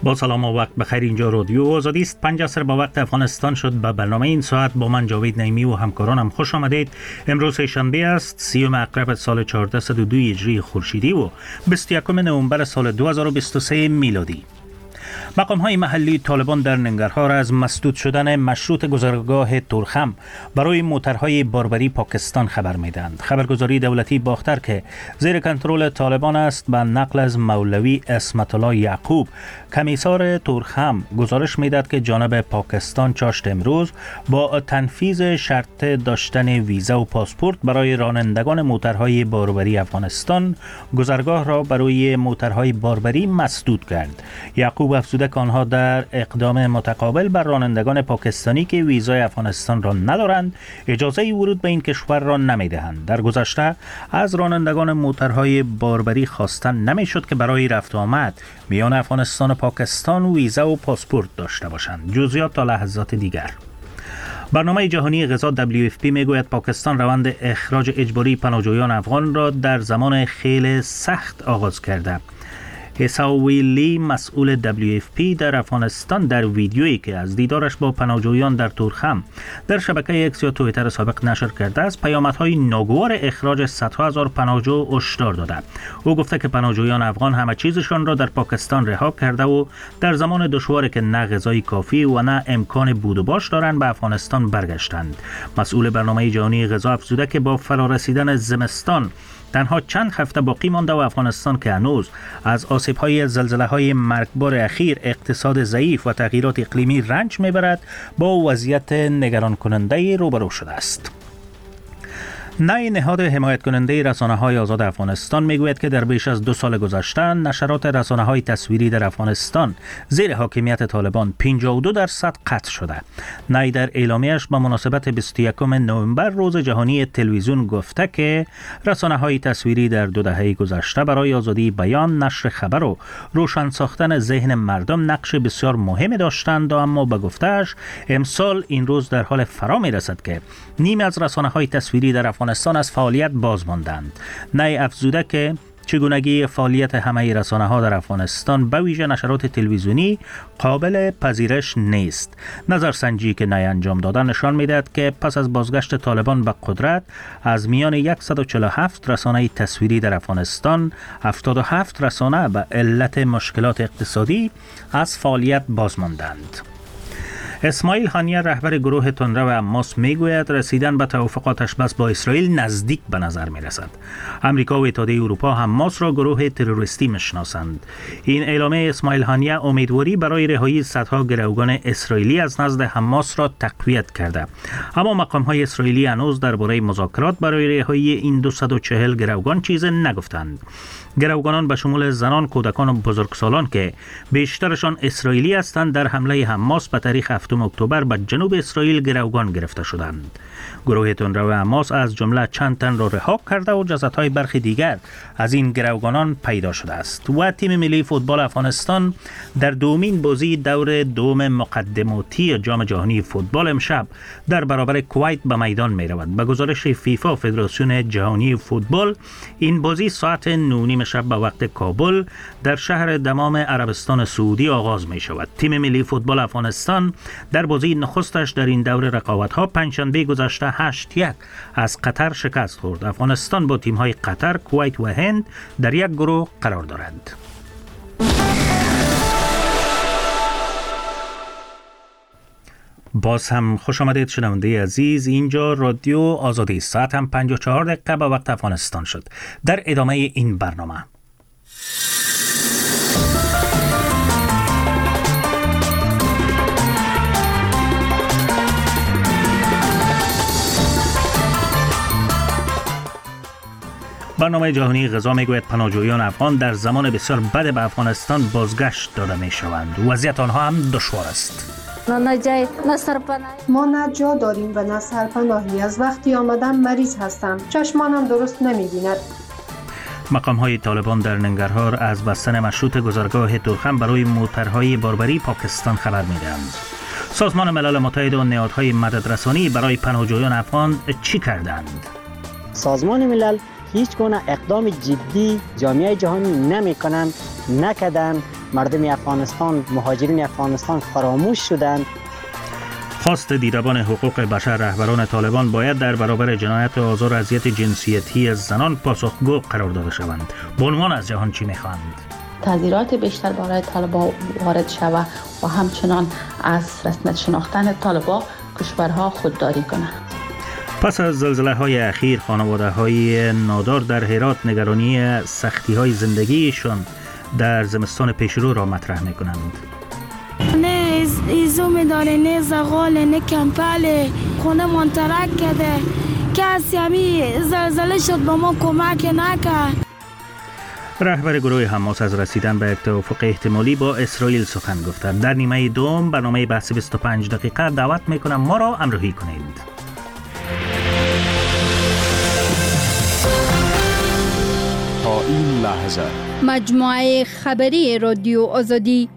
با سلام و وقت بخیر. اینجا رادیو آزادی است. 5 عصر با وقت افغانستان شد. به برنامه این ساعت با من جاوید نعیمی و همکارانم خوش آمدید. امروز شنبه است، 30 اکتبر سال 1402 هجری خورشیدی و 21 نوامبر سال 2023 میلادی. مقام‌های محلی طالبان در ننگرهار از مسدود شدن مشروط گذرگاه تورخم برای موترهای باربری پاکستان خبر می‌دهند. خبرگزاری دولتی باختر که زیر کنترل طالبان است به نقل از مولوی عصمت الله یعقوب کمیسار تورخم گزارش می‌دهد که جانب پاکستان چاشت امروز با تنفیذ شرط داشتن ویزا و پاسپورت برای رانندگان موترهای باربری افغانستان گذرگاه را برای موترهای باربری مسدود کرد. یعقوب افزوده که آنها در اقدام متقابل بر رانندگان پاکستانی که ویزای افغانستان را ندارند اجازه ورود به این کشور را نمی‌دهند. در گذشته از رانندگان موترهای باربری خواستن نمی‌شد که برای رفت و آمد میان افغانستان و پاکستان ویزا و پاسپورت داشته باشند. جزئیات تا لحظات دیگر. برنامه جهانی غذا WFP میگوید پاکستان روند اخراج اجباری پناهجویان افغان را در زمان خیلی سخت آغاز کرده. اساویلی مسئول WFP در افغانستان در ویدیویی که از دیدارش با پناهجویان در تورخم در شبکه اکس یا توییتر سابق نشر کرده است پیامدهای ناگوار اخراج صدها هزار پناهجو هشدار داده. او گفته که پناهجویان افغان همه چیزشان را در پاکستان رها کرده و در زمان دشواری که نه غذای کافی و نه امکان بود و باش دارند به افغانستان برگشتند. مسئول برنامه جهانی غذا افزوده که با فرارسیدن زمستان تنها چند هفته باقی مانده و افغانستان که هنوز از آسیب‌های زلزله‌های مرگبار اخیر، اقتصاد ضعیف و تغییرات اقلیمی رنج می‌برد، با وضعیت نگران کننده روبرو شده است. نهاد حمایت کننده رسانه‌های آزاد افغانستان میگوید که در بیش از 2 سال گذشته نشرات رسانه‌های تصویری در افغانستان زیر حاکمیت طالبان 52% قطع شده. نای در اعلامیه‌اش به مناسبت 21 نوامبر روز جهانی تلویزیون گفته که رسانه‌های تصویری در 2 دهه گذشته برای آزادی بیان، نشر خبر و روشن ساختن ذهن مردم نقش بسیار مهمی داشتند، اما به گفته‌اش امسال این روز در حال فرا می‌رسد که نیم از رسانه‌های تصویری در افغانستان از فعالیت باز ماندند. نای افزوده که چگونگی فعالیت همه رسانه‌ها در افغانستان به ویژه نشرات تلویزیونی قابل پذیرش نیست. نظرسنجی که نای انجام داده نشان می‌دهد که پس از بازگشت طالبان به قدرت از میان 147 رسانه تصویری در افغانستان 77 رسانه به علت مشکلات اقتصادی از فعالیت باز ماندند. اسماعیل هانیه رهبر گروه تندرو حماس میگوید رسیدن به توافق آتش‌بس با اسرائیل نزدیک به نظر میرسد. امریکا و اتحادیه اروپا حماس را گروه تروریستی میشناسند. این اعلامیه اسماعیل هانیه امیدواری برای رهایی صدها گروگان اسرائیلی از نزد حماس را تقویت کرده. اما مقام‌های اسرائیلی هنوز درباره مذاکرات برای رهایی این 240 گروگان چیزی نگفتند. گروگانان به شمول زنان، کودکان و بزرگسالان که بیشترشان اسرائیلی هستند در حمله حماس به تاریخ 7 اکتبر به جنوب اسرائیل گروگان گرفته شدند. گروه تندرو حماس از جمله چند تن را رها کرده و جسدهای برخی دیگر از این گروگانان پیدا شده است. و تیم ملی فوتبال افغانستان در دومین بازی دور دوم مقدماتی جام جهانی فوتبال امشب در برابر کویت به میدان می رود. به گزارش فیفا فدراسیون جهانی فوتبال این بازی ساعت 9:30 شب به وقت کابل در شهر دمام عربستان سعودی آغاز می شود. تیم ملی فوتبال افغانستان در بازی نخستش در این دور رقابت‌ها پنجشنبه گذشته 8-1 از قطر شکست خورد. افغانستان با تیم‌های قطر، کویت و هند در یک گروه قرار دارند. باز هم خوش آمدید شنونده عزیز. اینجا رادیو آزادی. ساعت هم 54 دقیقه به وقت افغانستان شد. در ادامه این برنامه برنامه جهانی غذا میگوید پناهجویان افغان در زمان بسیار بد به افغانستان بازگشت داده می شوند. وضعیت آنها هم دشوار است. ما نه جا داریم و نه سرپناهی. از وقتی آمدم مریض هستم. چشمانم درست نمی بیند. مقام‌های طالبان در ننگرهار از بستن مشروط گذرگاه تورخم برای موترهای باربری پاکستان خبر می‌دهند. سازمان ملل متحد و نهادهای مددرسانی برای پناهجویان افغان چی کردند؟ سازمان ملل هیچ گونه اقدام جدی جامعه جهانی نکردند مردم افغانستان، مهاجرین افغانستان فراموش شدند. خواست دیدبان حقوق بشر رهبران طالبان باید در برابر جنایت و آزار و اذیت جنسیتی زنان پاسخگو قرار داده شوند. به عنوان از جهان چی میخواند؟ تغییرات بیشتر برای طالبان وارد شود و همچنان از رسمیت شناختن طالبان کشورها خودداری کنند. پس از زلزله های اخیر خانواده های نادار در هرات نگرانی سختی های زندگیشان در زمستان پیشرو را مطرح می کنند. نه ایزومی داره، نه زغال، نه کمپل، خونه منترک کرده. کسی همی زلزله شد با ما کمک نکرد. رهبر گروه حماس از رسیدن به توافق احتمالی با اسرائیل سخن گفته. در نیمه دوم برنامه بحث 25 دقیقه دعوت میکنم ما را همراهی کنید. تا این لحظه مجموعه خبری رادیو آزادی.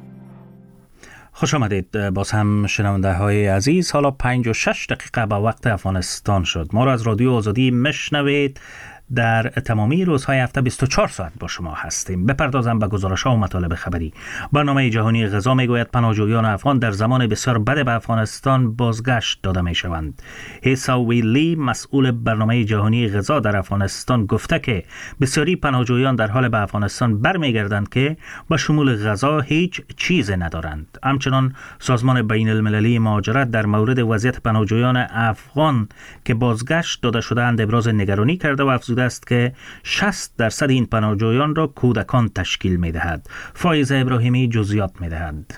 خوش آمدید باز هم شنونده های عزیز. حالا 56 دقیقه به وقت افغانستان شد. ما را از رادیو آزادی مشنوید. در تمامی روزهای هفته 24 ساعت با شما هستیم. بپردازم به گزارش‌ها و مطالب خبری. برنامه جهانی غذا میگوید پناهجویان افغان در زمان بسیار بد به افغانستان بازگشت داده میشوند. هیساوی لی مسئول برنامه جهانی غذا در افغانستان گفته که بسیاری پناهجویان در حال به افغانستان برمیگردند که به شمول غذا هیچ چیز ندارند. همچنان سازمان بین المللی مهاجرت در مورد وضعیت پناهجویان افغان که بازگشت داده شده‌اند ابراز نگرانی کرده و افزوده است که 60% این پناهجویان را کودکان تشکیل می‌دهد. فایزه ابراهیمی جزئیات می‌دهد.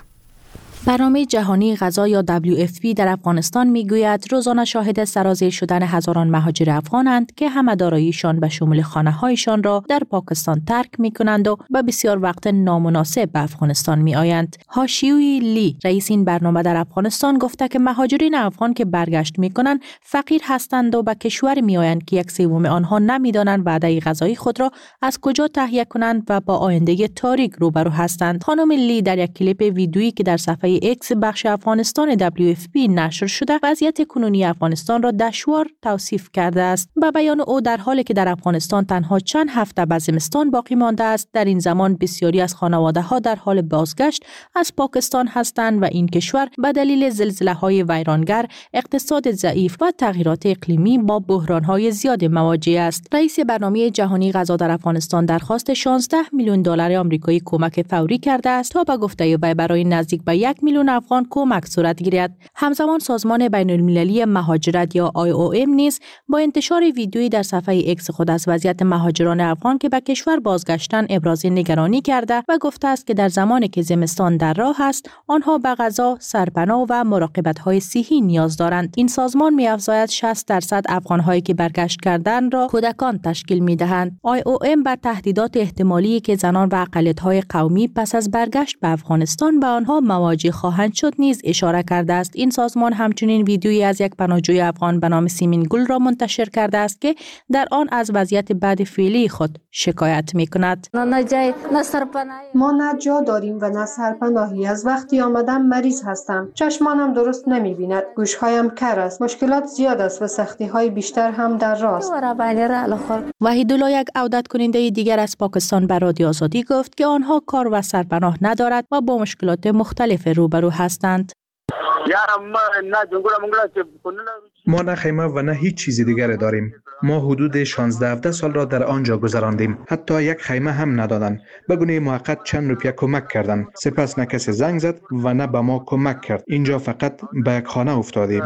برنامه جهانی غذا یا WFP در افغانستان میگوید روزانه شاهد سرازیر شدن هزاران مهاجر افغانند که همه داراییشان به شمول خانه‌هایشان را در پاکستان ترک می‌کنند و به بسیار وقت نامناسب به افغانستان می‌آیند. هاشیوی لی رئیس این برنامه در افغانستان گفته که مهاجرین افغان که برگشت می‌کنند فقیر هستند و به کشور می‌آیند که 1/3 آنها نمی‌دانند وعده غذایی خود را از کجا تهیه کنند و با آینده تاریک روبرو هستند. خانم لی در یک کلیپ ویدیویی که در صفحه اکس بخش افغانستان WFP نشر شده وضعیت کنونی افغانستان را دشوار توصیف کرده است. به بیان او در حالی که در افغانستان تنها چند هفته به زمستان باقی مانده است، در این زمان بسیاری از خانواده‌ها در حال بازگشت از پاکستان هستند و این کشور به دلیل زلزله‌های ویرانگر، اقتصاد ضعیف و تغییرات اقلیمی با بحران‌های زیاد مواجه است. رئیس برنامه جهانی غذا در افغانستان درخواست 16 میلیون دلار آمریکایی کمک فوری کرده است تا به گفته وی برای نزدیک به 1 میلیون افغان کمک صورت گیرد. همزمان سازمان بین المللی مهاجرت یا IOM نیز با انتشار ویدیویی در صفحه اکس خود از وضعیت مهاجران افغان که به کشور بازگشتن ابراز نگرانی کرده و گفته است که در زمانی که زمستان در راه است، آنها به غذا، سرپناه و مراقبت‌های صحی نیاز دارند. این سازمان می‌افزاید 60% افغان‌هایی که برگشت کردند را کودکان تشکیل می‌دهند. IOM بر تهدیدات احتمالی که زنان و اقلیت‌های قومی پس از برگشت به افغانستان به آنها مواجه خواهند شد نیز اشاره کرده است. این سازمان همچنین ویدیویی از یک پناهجوی افغان به نام سیمین گل را منتشر کرده است که در آن از وضعیت بد فعلی خود شکایت می‌کند. ما نه جا داریم و نه سرپناهی. از وقتی آمدم مریض هستم. چشمانم درست نمی‌بیند. گوش‌هایم کر است. مشکلات زیاد است و سختی‌های بیشتر هم در راه است. وحیدالله یک عودت کننده دیگر از پاکستان به رادیو آزادی گفت که آنها کار و سرپناه ندارد و با مشکلات مختلف روبرو هستند. ما نه خیمه و نه هیچ چیز دیگر داریم. ما حدود 16-17 سال را در آنجا گذراندیم. حتی یک خیمه هم ندادند. به گونه موقت چند روپیه کمک کردند. سپس نه کسی زنگ زد و نه به ما کمک کرد. اینجا فقط به یک خانه افتادیم.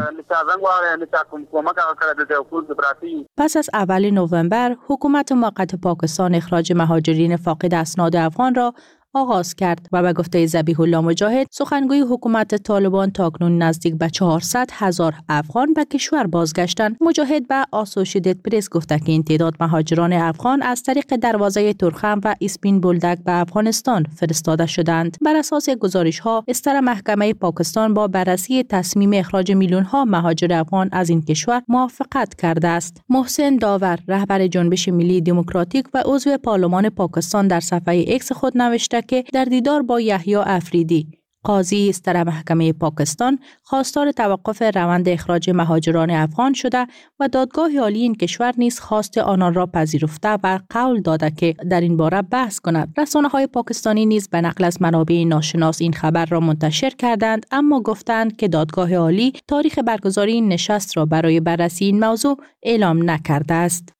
پس از اول نوامبر حکومت موقت پاکستان اخراج مهاجرین فاقد اسناد افغان را آغاز کرد و به گفته ذبیح الله مجاهد سخنگوی حکومت طالبان تاکنون نزدیک به 400,000 افغان به کشور بازگشتند. مجاهد به اسوسییتد پرس گفته که این تعداد مهاجران افغان از طریق دروازه ترخم و اسپین بولدک به افغانستان فرستاده شدند. بر اساس گزارش‌ها استر محکمه پاکستان با بررسی تصمیم اخراج میلیون‌ها مهاجر افغان از این کشور موافقت کرده است. محسن داور رهبر جنبش ملی دموکراتیک و عضو پارلمان پاکستان در صفحه اکس خود نوشته که در دیدار با یحیی افریدی قاضی ستر محکمه پاکستان خواستار توقف روند اخراج مهاجران افغان شده و دادگاه عالی این کشور نیز خواست آنان را پذیرفته و قول داده که در این باره بحث کند. رسانه‌های پاکستانی نیز به نقل از منابع ناشناس این خبر را منتشر کردند، اما گفتند که دادگاه عالی تاریخ برگزاری این نشست را برای بررسی این موضوع اعلام نکرده است.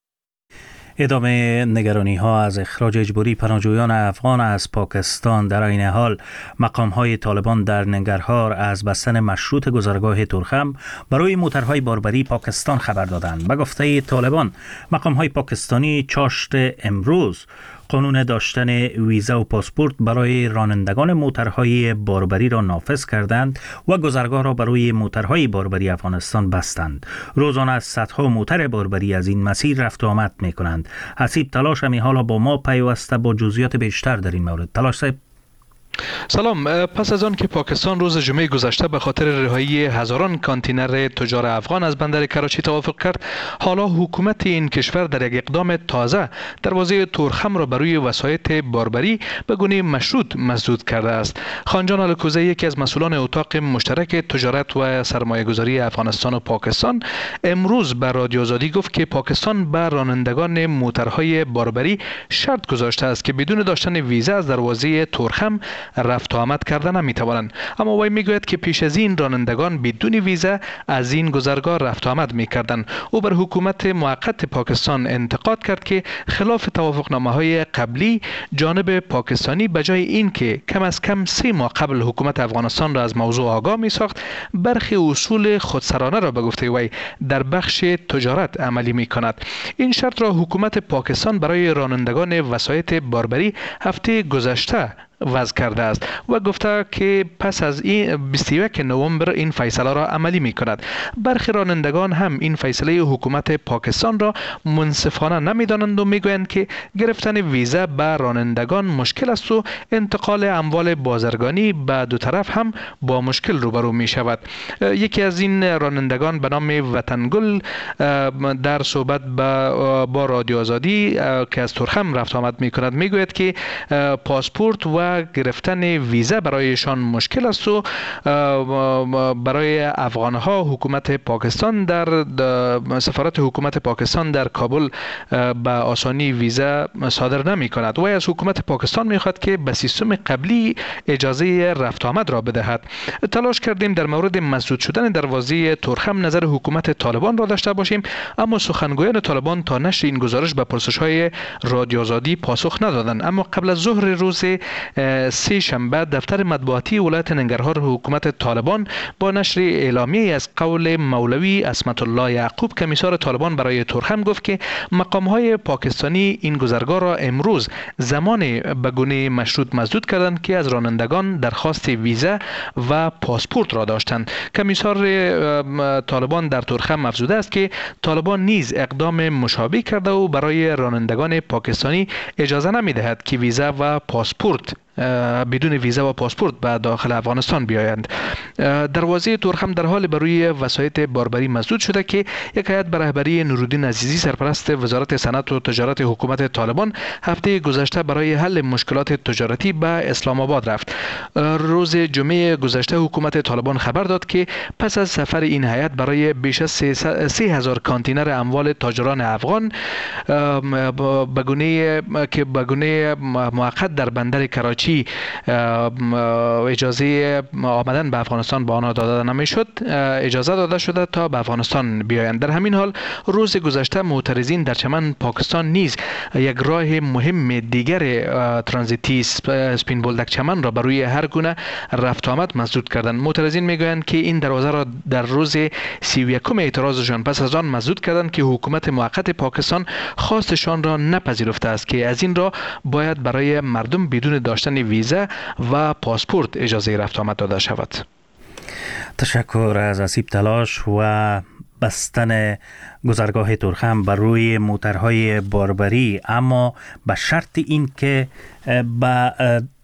ادامه نگرانی ها از اخراج اجباری پناهجویان افغان از پاکستان. در این حال مقام های طالبان در ننگرهار از بستن مشروط گذرگاه تورخم برای موترهای باربری پاکستان خبر دادند. به گفته طالبان مقام های پاکستانی چاشت امروز قانون داشتن ویزا و پاسپورت برای رانندگان موترهای باربری را نافذ کردند و گذرگاه را برای موترهای باربری افغانستان بستند. روزانه از صدها موتر باربری از این مسیر رفت و آمد می کنند. حسیب تلاش همی حالا با ما پیوسته با جزئیات بیشتر در این مورد. تلاش صاحب. سلام. پس از آن که پاکستان روز جمعه گذشته به خاطر رهایی هزاران کانتینر تجار افغان از بندر کراچی توافق کرد، حالا حکومت این کشور در یک اقدام تازه دروازه تورخم را برای وسایط باربری به گونه مشروط مسدود کرده است. خانجان الکوزی، یکی از مسئولان اتاق مشترک تجارت و سرمایه‌گذاری افغانستان و پاکستان، امروز به رادیو آزادی گفت که پاکستان به رانندگان موترهای باربری شرط گذاشته است که بدون داشتن ویزا از دروازه تورخم رفت و آمد کردن نمیتوانند. اما وی میگوید که پیش از این رانندگان بدون ویزا از این گذرگاه رفت و آمد میکردند. او بر حکومت موقت پاکستان انتقاد کرد که خلاف توافقنامه‌های قبلی جانب پاکستانی بجای این که کم از کم 3 ماه قبل حکومت افغانستان را از موضوع آگاه میساخت، برخی اصول خودسرانه را به گفته وی در بخش تجارت عملی میکند. این شرط را حکومت پاکستان برای رانندگان وسایط باربری هفته گذشته وضع کرده است و گفته که پس از این 21 نوامبر این فیصله را عملی می کند. برخی رانندگان هم این فیصله حکومت پاکستان را منصفانه نمی دانند و می گویند که گرفتن ویزا به رانندگان مشکل است و انتقال اموال بازرگانی به دو طرف هم با مشکل روبرو می شود. یکی از این رانندگان به نام وطنگل در صحبت با رادیو آزادی که از تورخم رفت آمد می کند می گوید که پاسپورت و گرفتن ویزا برایشان مشکل است و برای افغانها حکومت پاکستان در سفارت حکومت پاکستان در کابل به آسانی ویزا صادر نمی کند و از حکومت پاکستان می خواهد که به سیستم قبلی اجازه رفت آمد را بدهد. تلاش کردیم در مورد مسدود شدن دروازه تورخم نظر حکومت طالبان را داشته باشیم، اما سخنگویان طالبان تا نشر این گزارش به پرسش‌های رادیو آزادی پاسخ ندادند. اما قبل از ظهر روز 3 شنبه دفتر مطبوعاتی ولایت ننگرهار حکومت طالبان با نشر اعلامیه از قول مولوی عصمت الله یعقوب کمیسار طالبان برای تورخم گفت که مقام‌های پاکستانی این گذرگاه را امروز زمان به گونه مشروط مسدود کردند که از رانندگان درخواست ویزا و پاسپورت را داشتند. کمیسار طالبان در تورخم افزوده است که طالبان نیز اقدام مشابه کرده و برای رانندگان پاکستانی اجازه نمی‌دهد که ویزا و پاسپورت بدون ویزا و پاسپورت به داخل افغانستان بیایند. دروازه تورخم در حال بروی وسایط باربری مسدود شده که یک هیئت به رهبری نورالدین عزیزی سرپرست وزارت صنعت و تجارت حکومت طالبان هفته گذشته برای حل مشکلات تجارتی به اسلام آباد رفت. روز جمعه گذشته حکومت طالبان خبر داد که پس از سفر این هیئت برای بیش از 3000 کانتینر اموال تاجران افغان به گونه موقت در بندر کراچی اجازه آمدن به افغانستان به آنها داده نمیشد، اجازه داده شده تا به افغانستان بیایند. در همین حال روز گذشته معترضین در چمن پاکستان نیز یک راه مهم دیگر ترانزیتی سپین بولدک چمن را برای هر گونه رفت و آمد مسدود کردند. معترضین میگویند که این دروازه را در روز 31 اعتراضشان پس از آن مسدود کردند که حکومت موقت پاکستان خواستشان را نپذیرفته است که از این را باید برای مردم بدون داشتن ویزا و پاسپورت اجازه رفت آمد داده شود. تشکر از حسیب تلاش. و بستن گذرگاه تورخم بر روی موترهای باربری، اما به شرط این که به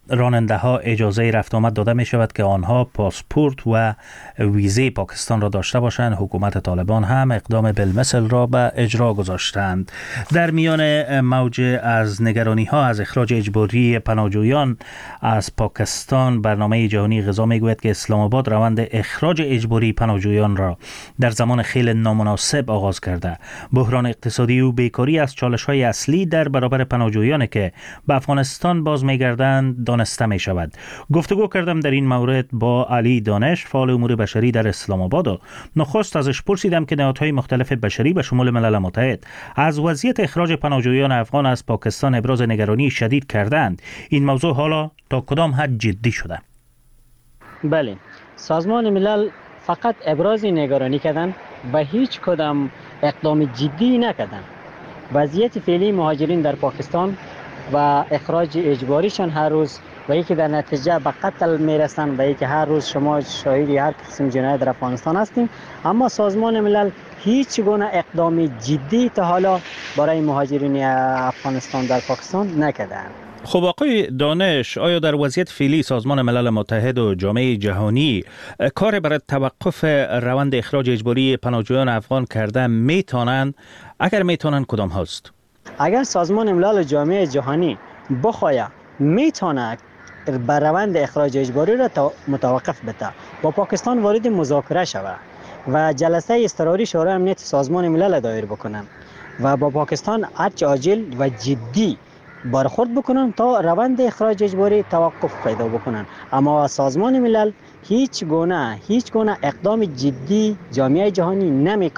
راننده ها اجازه رفت آمد داده می شود که آنها پاسپورت و ویزه پاکستان را داشته باشند. حکومت طالبان هم اقدام بالمثل را به اجرا گذاشتند. در میان موج از نگرانی ها از اخراج اجباری پناهجویان از پاکستان، برنامه جهانی غذا می گوید که اسلام آباد روند اخراج اجباری پناهجویان را در زمان خیلی نامناسب آغاز کرده. بحران اقتصادی و بیکاری از چالش های اصلی در برابر پناهجویان که به افغانستان باز می گردند دانسته می شود. گفتگو کردم در این مورد با علی دانش، فعال امور بشری در اسلام آباد و نخست ازش پرسیدم که نهادهای مختلف بشری به شمول ملل متحد از وضعیت اخراج پناهجویان افغان از پاکستان ابراز نگرانی شدید کردند. این موضوع حالا تا کدام حد جدی شده؟ بله، سازمان ملل فقط ابراز نگرانی کردن و هیچ کدام اقدام جدی نکردن. وضعیت فعلی مهاجرین در پاکستان و اخراج اجباریشان هر روز و یکی در نتیجه به قتل میرسن و یکی هر روز شما شاهدی هر قسم جنایت در افغانستان هستیم، اما سازمان ملل هیچ گونه اقدام جدی تا حالا برای مهاجرین افغانستان در پاکستان نکردند. خب آقای دانش، آیا در وضعیت فعلی سازمان ملل متحد و جامعه جهانی کار برای توقف روند اخراج اجباری پناهجویان افغان کرده میتونن؟ اگر میتونن کدام هست؟ اگر سازمان ملل و جامعه جهانی بخواید میتونه بر روند اخراج اجباری را متوقف بده، با پاکستان وارد مذاکره شود و جلسه اضطراری شورای امنیت سازمان ملل دایر بکنن و با پاکستان هرچه عاجل و جدی برخورد بکنن تا روند اخراج اجباری توقف پیدا بکنن. اما سازمان ملل هیچ گونه اقدام جدی جامعه جهانی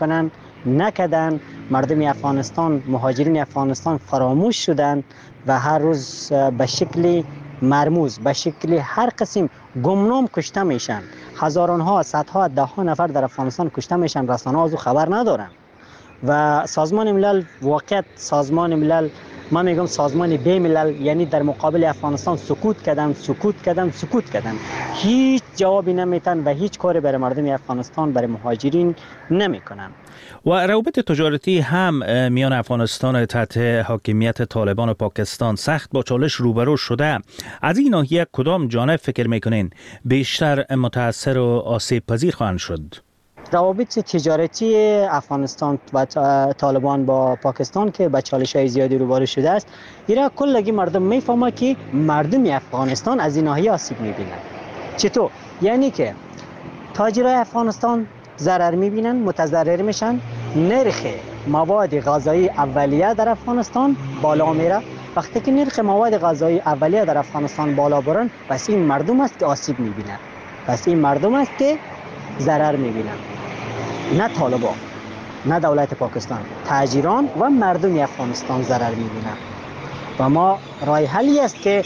نکردن. مردم افغانستان، مهاجرین افغانستان فراموش شدند و هر روز به شکل مرموز، به شکل هر قسم گمنام کشته میشن. هزاران ها، صدها، ده ها نفر در افغانستان کشته میشن، رسانه‌ها از او خبر ندارن. و سازمان ملل واقعا سازمان ملل، من میگم سازمان بی ملل، یعنی در مقابل افغانستان سکوت کردن. هیچ جوابی نمیتن و هیچ کاری برای مردم افغانستان، برای مهاجرین نمیکنن. و روابط تجارتی هم میان افغانستان تحت حاکمیت طالبان و پاکستان سخت با چالش روبرو شده. از این ناحیه کدام جانب فکر میکنین بیشتر متاثر و آسیب پذیر خواهند شد؟ روابط تجارتی افغانستان و طالبان با پاکستان که با چالش‌های زیادی روبرو شده است، ایرا کلگی مردم میفهمه که مردم افغانستان از این ناحیه آسیب میبینند. چطور؟ یعنی که تاجرای افغانستان ضرر میبینن، متضرر میشن، نرخ مواد غذایی اولیه در افغانستان بالا میره. وقتی که نرخ مواد غذایی اولیه در افغانستان بالا برن، پس این مردم است که آسیب میبینن، پس این مردم است که ضرر میبینن، نه طالبان، نه دولت پاکستان، تاجران و مردم افغانستان ضرر میبینن. و ما راه حلی است که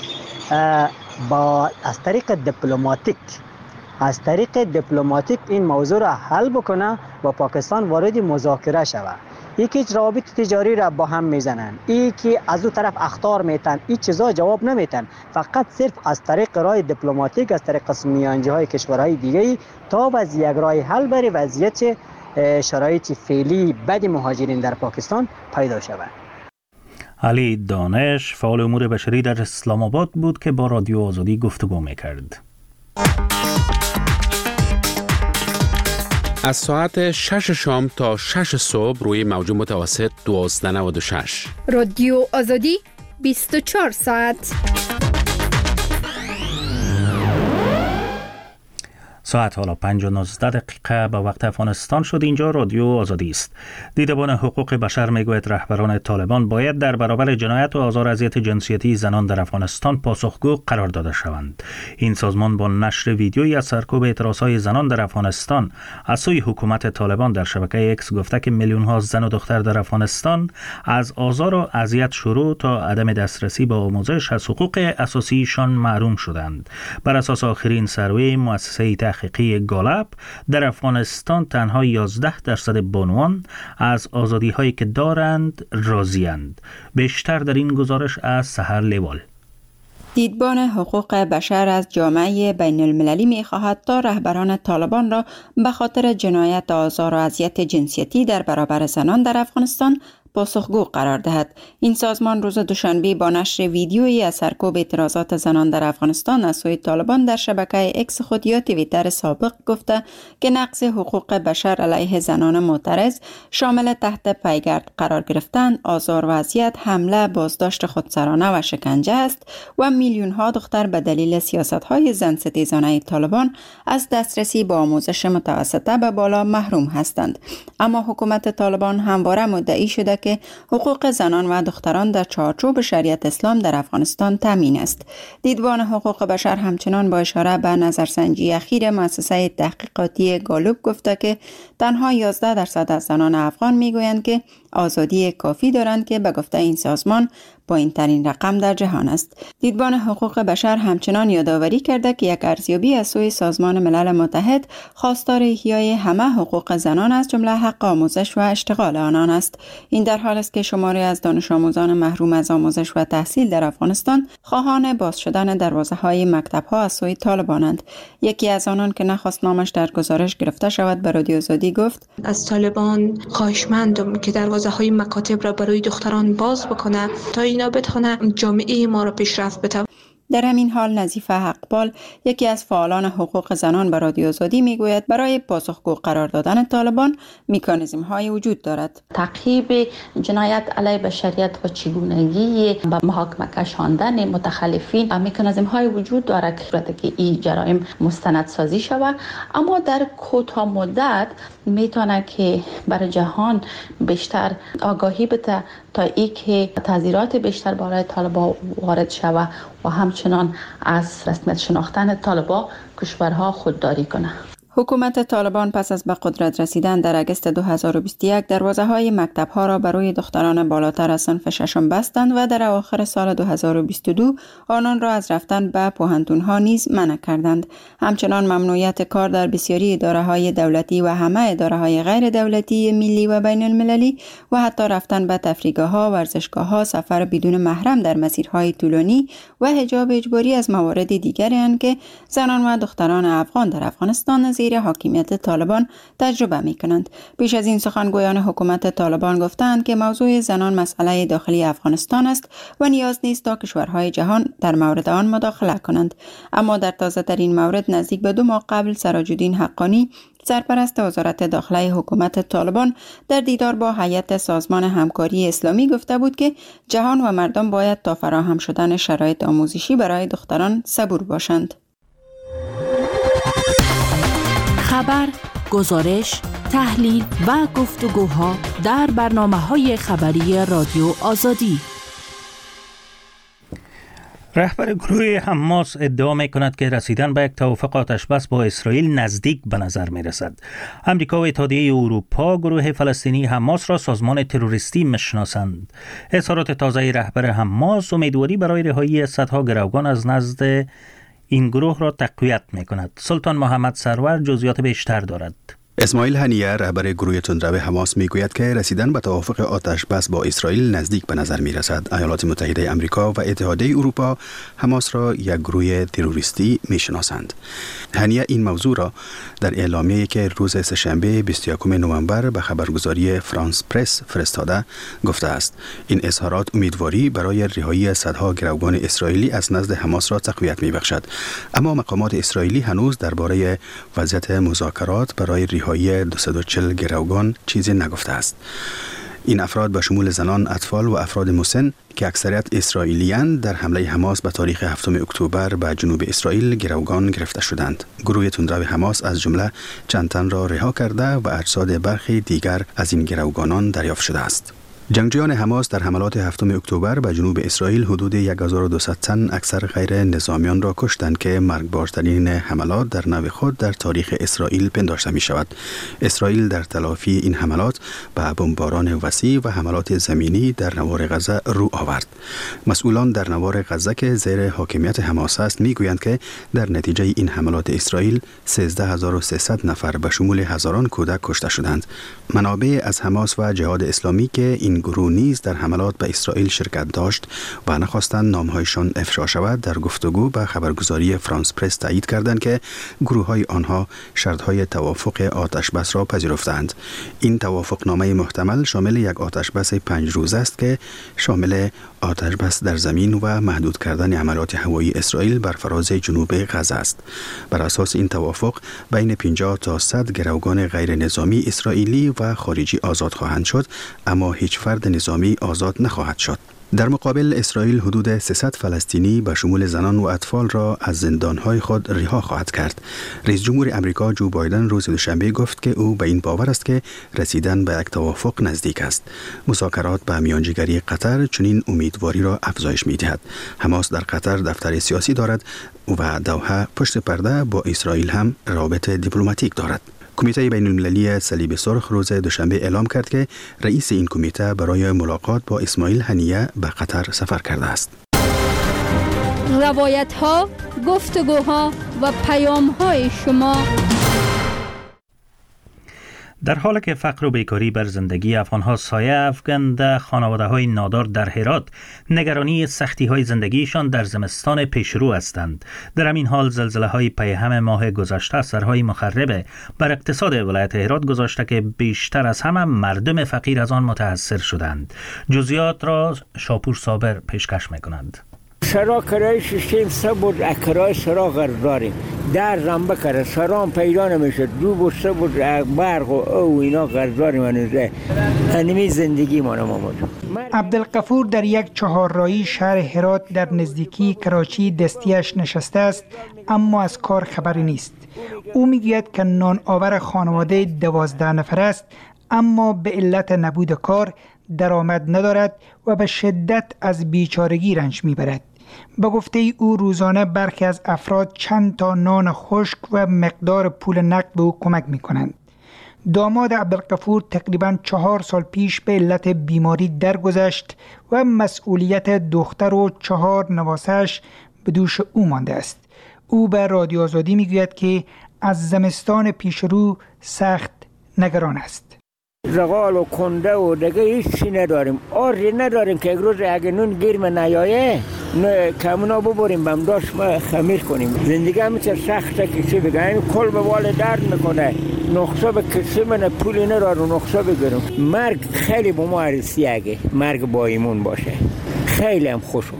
از طریق دیپلماتیک این موضوع را حل بکنه، با پاکستان وارد مذاکره شود. یکی روابط تجاری را با هم میزنن، یکی از اون طرف اخطار میتن، این چیزا جواب نمیتن. فقط صرف از طریق راه دیپلماتیک، از طریق میانجی‌های کشورهای دیگه تا از یک راه حل برای وضعیت شرایط فعلی بد مهاجرین در پاکستان پیدا شود. علی دانش، فعال امور بشری در اسلام آباد بود که با رادیو آزادی گفتگو میکرد. از ساعت 6 شام تا 6 صبح روی موج متوسط 1296. رادیو آزادی 24 ساعت. ساعت حالا 5:19 به وقت افغانستان شد. اینجا رادیو آزادی است. دیدبان حقوق بشر میگوید رهبران طالبان باید در برابر جنایت و آزار و اذیت جنسیتی زنان در افغانستان پاسخگو قرار داده شوند. این سازمان با نشر ویدیویی از سرکوب اعتراضهای زنان در افغانستان از سوی حکومت طالبان در شبکه اکس گفته که میلیون‌ها زن و دختر در افغانستان از آزار و اذیت شروع تا عدم دسترسی به آموزش از حقوق اساسیشان محروم شدند. بر اساس آخرین سروی مؤسسه تحقیقی گالاب، در افغانستان تنها 11% بانوان از آزادی‌هایی که دارند راضی‌اند. بیشتر در این گزارش از سحر لیوال. دیدبان حقوق بشر از جامعه بین المللی می خواهد تا رهبران طالبان را به خاطر جنایت، آزار و اذیت جنسیتی در برابر زنان در افغانستان پاسخگو قرار دهد. این سازمان روز دوشنبه با نشر ویدیویی از سرکوب اعتراضات زنان در افغانستان از سوی طالبان در شبکه اکس خود یا توییتر سابق گفته که نقض حقوق بشر علیه زنان معترض شامل تحت پیگرد قرار گرفتن، آزار و اذیت، حمله، بازداشت خودسرانه و شکنجه است و میلیون ها دختر به دلیل سیاست‌های زن ستیزانه طالبان از دسترسی به آموزش متوسطه به بالا محروم هستند. اما حکومت طالبان همواره مدعی شده که حقوق زنان و دختران در چارچوب شریعت اسلام در افغانستان تامین است. دیدبان حقوق بشر همچنان با اشاره به نظرسنجی اخیر مؤسسه تحقیقاتی گالوب گفته که تنها 11% از زنان افغان میگویند که آزادی کافی دارند که به گفته این سازمان پایین‌ترین رقم در جهان است. دیدبان حقوق بشر همچنان یادآوری کرده که یک ارزیابی از سوی سازمان ملل متحد خواستار احیای همه حقوق زنان از جمله حق آموزش و اشتغال آنان است. این در حال است که شماری از دانش آموزان محروم از آموزش و تحصیل در افغانستان خواهان باز شدن دروازه‌های مکتب‌ها از سوی طالبانند. یکی از آنان که نخواست نامش در گزارش گرفته شود به رادیو آزادی گفت: از طالبان خواهشمندم که دروازه‌های مکاتب را برای دختران باز بکنه تا اینا بتونه جامعه ما را پیشرفت بده. در همین حال نظیفه حقپال، یکی از فعالان حقوق زنان به رادیو آزادی میگوید برای پاسخگو قرار دادن طالبان مکانیزم‌های وجود دارد. تعقیب جنایت علیه بشریت و چگونگی به محاکمه کشاندن متخلفین مکانیزم‌های وجود دارد که این جرایم مستندسازی شود، اما در کوتاه مدت میتونه که برای جهان بیشتر آگاهی بده تا اینکه تحذیرات بیشتر برای طالبان وارد شود و همچنان از رسمیت شناختن طالبان کشورها خودداری کنه. حکومت طالبان پس از به قدرت رسیدن در اگست 2021 دروازه‌های مکتب‌ها را برای دختران بالاتر از صنف ششم بستند و در اواخر سال 2022 آنان را از رفتن به پوهنتون‌ها نیز منع کردند. همچنان ممنوعیت کار در بسیاری اداره‌های دولتی و همه اداره‌های غیر دولتی ملی و بین المللی و حتی رفتن به تفریحگاه‌ها، ورزشگاه‌ها، سفر بدون محرم در مسیرهای طولانی و حجاب اجباری از موارد دیگری اند که زنان و دختران افغان در افغانستان زیر حاکمیت طالبان تجربه می کنند. بیش از این سخنگویان حکومت طالبان گفتند که موضوع زنان مسئله داخلی افغانستان است و نیاز نیست تا کشورهای جهان در مورد آن مداخله کنند. اما در تازه ترین مورد نزدیک به 2 ماه قبل سراج‌الدین حقانی سرپرست وزارت داخله حکومت طالبان در دیدار با هیئت سازمان همکاری اسلامی گفته بود که جهان و مردم باید تا فراهم شدن شرایط آموزشی برای دختران صبور باشند. خبر، گزارش، تحلیل و گفتگوها در برنامه‌های خبری رادیو آزادی. رهبر گروه حماس ادعا می‌کند که رسیدن به یک توافق آتش‌بس با اسرائیل نزدیک به نظر می‌رسد. آمریکا و اتحادیه اروپا گروه فلسطینی حماس را سازمان تروریستی می‌شناسند. اظهارات تازه رهبر حماس امیدواری برای رهایی صدها گروگان از نزد این گروه را تقویت می‌کند. سلطان محمد سرور جزئیات بیشتر دارد. اسماعیل هنیه رهبر گروه تندرو حماس میگوید که رسیدن به توافق آتش بس با اسرائیل نزدیک به نظر می رسد. ایالات متحده آمریکا و اتحادیه اروپا حماس را یک گروه تروریستی می شناسند. هنیه این موضوع را در اعلامیه‌ای که روز سه‌شنبه 21 نوامبر به خبرگزاری فرانس پرس فرستاده گفته است. این اظهارات امیدواری برای رهایی صدها گروگان اسرائیلی از نزد حماس را تقویت می بخشد. اما مقامات اسرائیلی هنوز درباره وضعیت مذاکرات برای رهایی 240 گروگان چیزی نگفته است. این افراد به شمول زنان، اطفال و افراد مسن که اکثریت اسرائیلیان در حمله حماس به تاریخ 7 اکتبر به جنوب اسرائیل گروگان گرفته شدند. گروه تندرو حماس از جمله چند تن را رها کرده و اجساد برخی دیگر از این گروگانان دریافت شده است. جنگجویان حماس در حملات 7 اکتبر به جنوب اسرائیل حدود 1200 تن اکثر غیر نظامیان را کشتند که مرگبارترین حملات در نوع خود در تاریخ اسرائیل پنداشته می شود. اسرائیل در تلافی این حملات به بمباران وسیع و حملات زمینی در نوار غزه رو آورد. مسئولان در نوار غزه که زیر حاکمیت حماس است می گویند که در نتیجه این حملات اسرائیل 13300 نفر به شمول هزاران کودک کشته شدند. منابع از حماس و جهاد اسلامی که این گروه نیز در حملات به اسرائیل شرکت داشت و نخواستند نامهایشان افشا شود، در گفتگو به خبرگزاری فرانس پرس تایید کردند که گروه‌های آنها شرط‌های توافق آتشبس را پذیرفتند. این توافقنامه محتمل شامل یک آتشبس 5 روزه است که شامل آتشبس در زمین و محدود کردن حملات هوایی اسرائیل بر فراز جنوب غزه است. بر اساس این توافق بین 50 تا 100 گروگان غیر نظامی اسرائیلی و خارجی آزاد خواهند شد، اما هیچ فرد نظامی آزاد نخواهد شد. در مقابل اسرائیل حدود 300 فلسطینی به شمول زنان و اطفال را از زندانهای خود رها خواهد کرد. رئیس جمهور امریکا جو بایدن روز دوشنبه گفت که او به این باور است که رسیدن به یک توافق نزدیک است. مذاکرات به میانجیگری قطر چنین امیدواری را افزایش می‌دهد. حماس در قطر دفتر سیاسی دارد و دوحه پشت پرده با اسرائیل هم روابط دیپلماتیک دارد. کمیته بین المللی صلیب سرخ روز دوشنبه اعلام کرد که رئیس این کمیته برای ملاقات با اسماعیل هنیه به قطر سفر کرده است. روایت ها، گفتگوها و پیام های شما. در حالی که فقر و بیکاری بر زندگی افغان‌ها سایه افکنده، خانواده‌های نادار در هرات نگرانی سختی‌های زندگیشان در زمستان پیشرو هستند. در همین حال زلزله‌های پیهم ماه گذشته اثرهای مخرب بر اقتصاد ولایت هرات گذاشته که بیشتر از همه مردم فقیر از آن متأثر شدند. جزئیات را شاپور صابر پیشکش می‌کنند. سرا کرای سیستم سبود کرای سرا قرض داریم در زنبه کرد سرام پیدا نمیشه دو بسته بود برق و او اینا قرض داریم انمی زندگی ما نمامد. عبدالغفور در یک چهارراهی شهر هرات در نزدیکی کراچی دستیش نشسته است، اما از کار خبری نیست. او میگوید که نان آور خانواده 12 نفر است، اما به علت نبود کار درآمد ندارد و به شدت از بیچارگی رنج میبرد. به گفته او روزانه برخی از افراد چند تا نان خشک و مقدار پول نقد به او کمک میکنند. داماد عبدالغفور تقریباً 4 سال پیش به علت بیماری درگذشت و مسئولیت دختر و 4 نواسه‌اش به دوش او مانده است. او به رادیو آزادی میگوید که از زمستان پیشرو سخت نگران است. زغال و کنده و دیگه هیچی نداریم، آری نداریم که یک روز اگه نون گیرم نیایه کمونا ببریم بمداشت ما خمیر کنیم. زندگی همیشه سخته کسی بگه این کل به وال درد میکنه، نقصه به کسی منه پولی ندارم نقصه بگیرم. مرگ خیلی با ما عرصی اگه مرگ با ایمون باشه خیلی هم خوشم.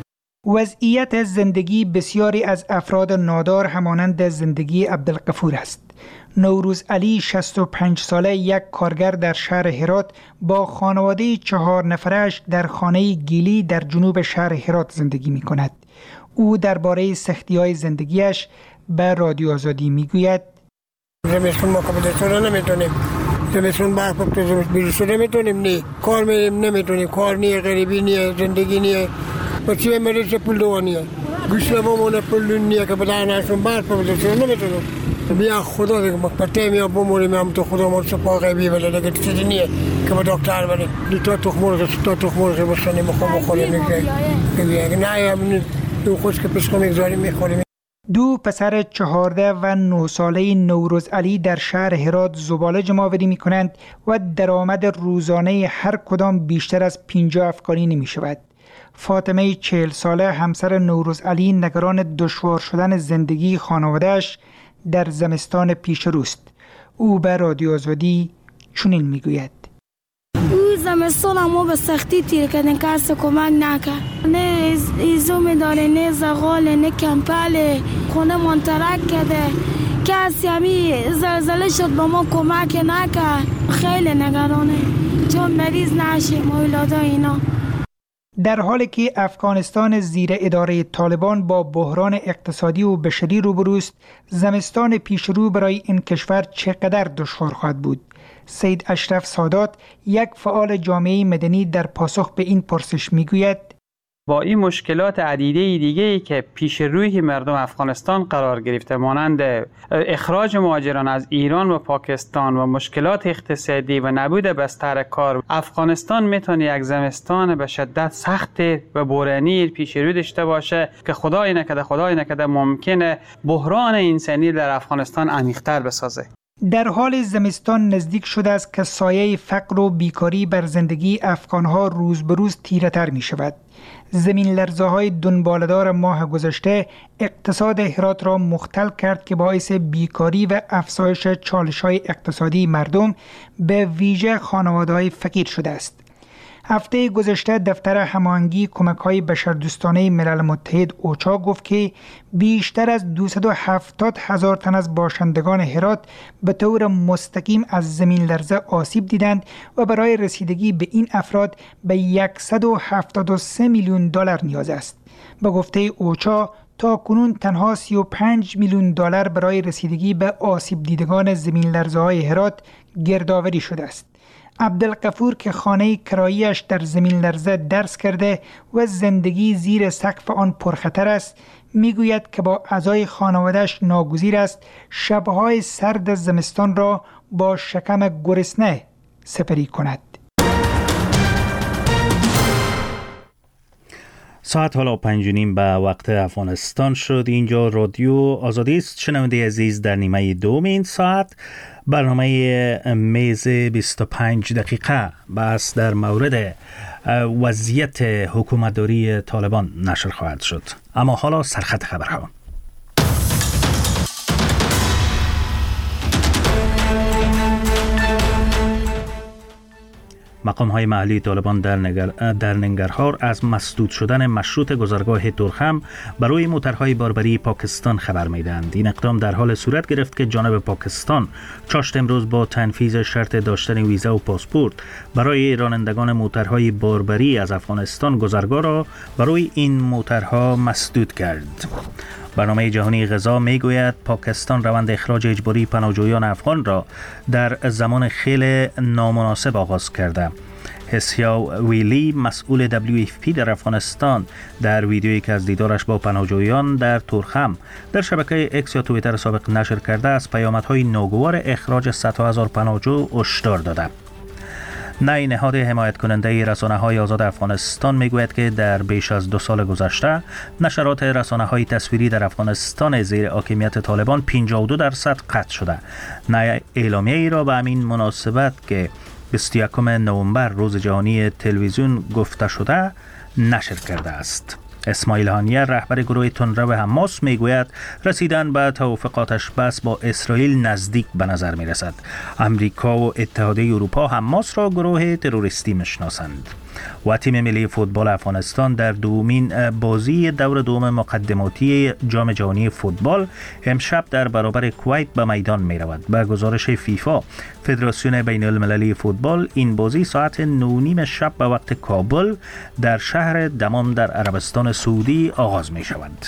وضعیت زندگی بسیاری از افراد نادار همانند زندگی عبدالغفور است. نوروز علی 65 ساله یک کارگر در شهر هرات با خانواده 4 نفرش در خانه گیلی در جنوب شهر هرات زندگی می کند. او درباره سختی‌های زندگیش به رادیو آزادی می گوید: زمستون ما کبودستون نمیتونیم، زمستون برف تو بیرشو نمیتونیم، نی کار میریم نمیتونیم، کار نیه، غریبی نیه، زندگی نیه، بچه مریض پول دوانیه، گوشت بمونه پول نیه که بدانشون برف کبودستون نمیتونیم. بیا خدا دیگه پته میا بمونیم هم تو خدا ما سپاه غیبی بده دیگه چیزی نیه که با دکتر بریم تا تخمرغ بستنیم بخوریم میگه نه هم دو خوش که پسخو میگذاریم میخوریم. دو پسر 14 و 9 ساله نوروز علی در شهر هرات زباله جمع‌آوری میکنند و درآمد روزانه هر کدام بیشتر از 50 افغانی نمی شود. فاطمه 40 ساله همسر نوروز علی نگران دشوار شدن زندگی خانواده‌اش در زمستان پیش روست. او به رادیو آزادی چنین میگوید: او زمستان ما به سختی تیر کردن، کس کمک نکرد، نه ایزوم داره، نه زغال، نه کمپل، خونه منترک کرده، کسی همی زلزله شد با ما کمک نکرد. خیلی نگرانه چون مریض نشیم اولادا اینا. در حالی که افغانستان زیر اداره طالبان با بحران اقتصادی و بشری روبروست، زمستان پیشرو برای این کشور چقدر دشوار خواهد بود؟ سید اشرف سادات، یک فعال جامعه مدنی، در پاسخ به این پرسش میگوید: با این مشکلات عدیده دیگه‌ای که پیش روی مردم افغانستان قرار گرفته، مانند اخراج مهاجران از ایران و پاکستان و مشکلات اقتصادی و نبود بستر کار، افغانستان میتونه یک زمستان به شدت سخت و بحرانی پیش رو داشته باشه که خدای نکرده ممکنه بحران انسانی در افغانستان عمیق‌تر بسازه. در حال زمستان نزدیک شده است که سایه فقر و بیکاری بر زندگی افغانها روز به روز تیره تر می شود. زمین لرزه های دنباله‌دار ماه گذشته اقتصاد هرات را مختل کرد که باعث بیکاری و افزایش چالش های اقتصادی مردم به ویژه خانواده های فقیر شده است. هفته گذشته دفتر هماهنگی کمک‌های بشردوستانه ملل متحد اوچا گفت که بیشتر از 270,000 تن از باشندگان هرات به طور مستقیم از زمین لرزه آسیب دیدند و برای رسیدگی به این افراد به $173 میلیون نیاز است. به گفته اوچا تا کنون تنها $35 میلیون برای رسیدگی به آسیب دیدگان زمین لرزه های هرات گردآوری شده است. عبدالغفور که خانه کراییش در زمین لرزه درس کرده و زندگی زیر سقف آن پرخطر است، میگوید که با اعضای خانواده‌اش ناگزیر است شبهای سرد زمستان را با شکم گرسنه سپری کند. ساعت حالا 5:30 به وقت افغانستان شد. اینجا رادیو آزادی است. شنونده عزیز، در نیمه دوم این ساعت برنامه میز 25 دقیقه بحث در مورد وضعیت حکومتداری طالبان نشر خواهد شد. اما حالا سرخط خبرها. مقام‌های محلی طالبان در ننگرهار از مسدود شدن مشروط گذرگاه تورخم برای موترهای باربری پاکستان خبر می‌دهند. این اقدام در حال صورت گرفت که جانب پاکستان چاشت امروز با تنفیذ شرط داشتن ویزا و پاسپورت برای رانندگان موترهای باربری از افغانستان گذرگاه را برای این موترها مسدود کرد. برنامه جهانی غذا میگوید پاکستان روند اخراج اجباری پناهجویان افغان را در زمان خیلی نامناسب آغاز کرده. حسیا ویلی مسئول WFP در افغانستان در ویدیویی که از دیدارش با پناهجویان در تورخم در شبکه اکس یا توییتر سابق نشر کرده از پیامدهای ناگوار اخراج صدها هزار پناهجو هشدار داده. نای نهاد حمایت کننده رسانه‌های آزاد افغانستان میگوید که در بیش از 2 سال گذشته نشرات رسانه‌های تصویری در افغانستان زیر حاکمیت طالبان 52% قطع شده. نای اعلامیه ای را به همین مناسبت که 21 نوامبر روز جهانی تلویزیون گفته شده نشر کرده است. اسماعیل هانیه رهبر گروه تندرو حماس میگوید رسیدن به توافقاتش بس با اسرائیل نزدیک به نظر می رسد. امریکا و اتحادیه اروپا حماس را گروه تروریستی میشناسند. و تیم ملی فوتبال افغانستان در دومین بازی دور دوم مقدماتی جام جهانی فوتبال امشب در برابر کویت به میدان می رود. به گزارش فیفا فدراسیون بین المللی فوتبال این بازی ساعت 9:30 شب به وقت کابل در شهر دمام در عربستان سعودی آغاز می شود.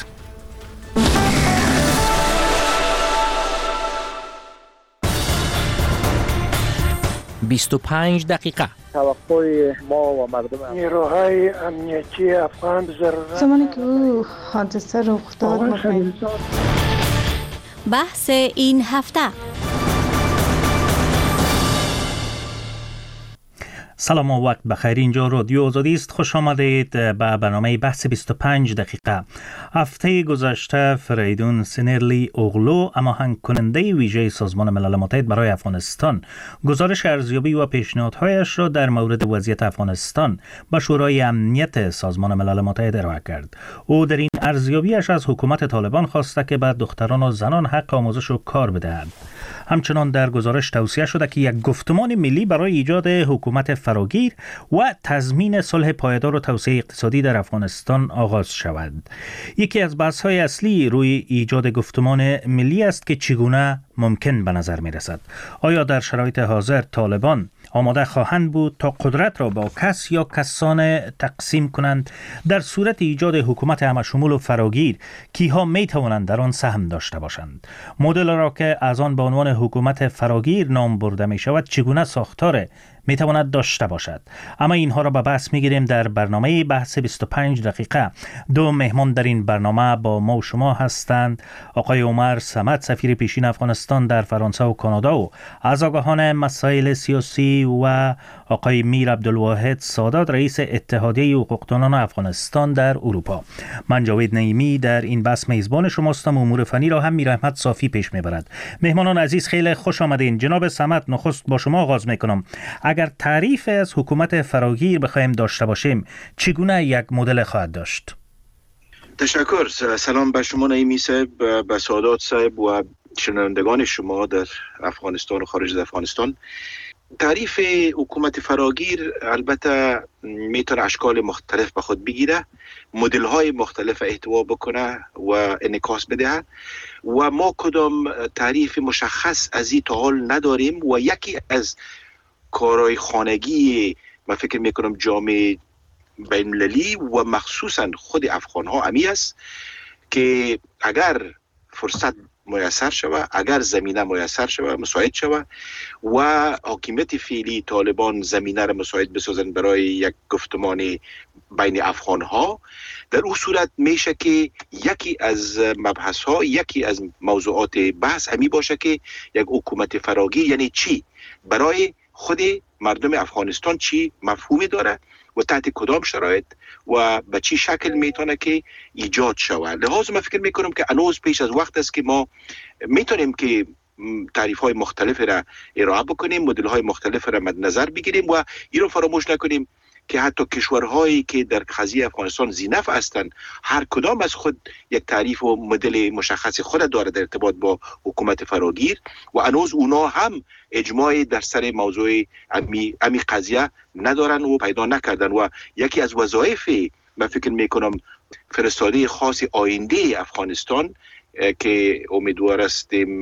25 دقیقه. توقع ما و مردم نیروهای امنیتی افغان ضرورت زمانی که او حادثه رخ داد بحث این هفته. سلام و وقت بخیر. اینجا رادیو آزادی است. خوش آمدید به برنامه بحث 25 دقیقه. هفته گذشته فریدون سنرلی اوغلو هماهنگ کننده ویژه سازمان ملل متحد برای افغانستان گزارش ارزیابی و پیشنهادهایش را در مورد وضعیت افغانستان به شورای امنیت سازمان ملل متحد ارائه کرد. او در این ارزیابیش از حکومت طالبان خواسته که به دختران و زنان حق آموزش و کار بدهند. همچنان در گزارش توصیه شده که یک گفتمان ملی برای ایجاد حکومت فراگیر و تضمین صلح پایدار و توسعه اقتصادی در افغانستان آغاز شود. یکی از بحث‌های اصلی روی ایجاد گفتمان ملی است که چگونه ممکن به نظر می رسد. آیا در شرایط حاضر طالبان آماده خواهند بود تا قدرت را با کس یا کسان تقسیم کنند؟ در صورت ایجاد حکومت همشمول و فراگیر کیها می توانند در آن سهم داشته باشند؟ مدل را که از آن به عنوان حکومت فراگیر نام برده می شود چگونه ساختار می تواند داشته باشد. اما اینها را به بحث می گیریم در برنامه بحث 25 دقیقه. دو مهمان در این برنامه با ما و شما هستند: آقای عمر صمد، سفیر پیشین افغانستان در فرانسه و کانادا و از آگاهان مسائل سیاسی، و آقای میر عبدالواحد سادات، رئیس اتحادیه حقوقدانان افغانستان در اروپا. من جاوید نعیمی در این بحث میزبان شماستم. امور فنی را هم میر احمد صافی پیش میبرد. مهمانان عزیز خیلی خوش آمدین. جناب صمد، نخست با شما آغاز میکنم. اگر تعریف از حکومت فراگیر بخوایم داشته باشیم، چگونه یک مدل خواهد داشت؟ تشکر. سلام به شما نعیمی صاحب، به سادات صاحب و شنوندگان شما در افغانستان و خارج از افغانستان. تعریف حکومت فراگیر البته میتونه اشکال مختلف به خود بگیره، مدل های مختلف احتوا بکنه و انعکاس بده و ما کدام تعریف مشخص از این تا حال نداریم و یکی از کارهای خانگی من فکر میکنم جامعه بین‌المللی و مخصوصا خود افغان ها امی است که اگر فرصت میسر شود، اگر زمینه میسر شود، مساعد شود و حاکمیت فعلی طالبان زمینه را مساعد بسازن برای یک گفتمان بین افغان ها، در اون صورت میشه که یکی از مبحث ها، یکی از موضوعات بحث همی باشه که یک حکومت فراگیر یعنی چی، برای خود مردم افغانستان چی مفهومی داره و تحت کدام شرایط و به چی شکل میتونه که ایجاد شود. لحاظ من فکر میکنم که هنوز پیش از وقت است که ما میتونیم که تعریف های مختلف را ارائه بکنیم، مدل های مختلف را مد نظر بگیریم و این رو فراموش نکنیم که حتی کشورهایی که در قضیه افغانستان ذی‌نفع هستند، هر کدام از خود یک تعریف و مدل مشخص خود داره در ارتباط با حکومت فراگیر و هنوز اونا هم اجماع در سر موضوع امی قضیه ندارن و پیدا نکردن و یکی از وظایف من فکر میکنم فرستاده خاص آینده افغانستان که امیدوار هستیم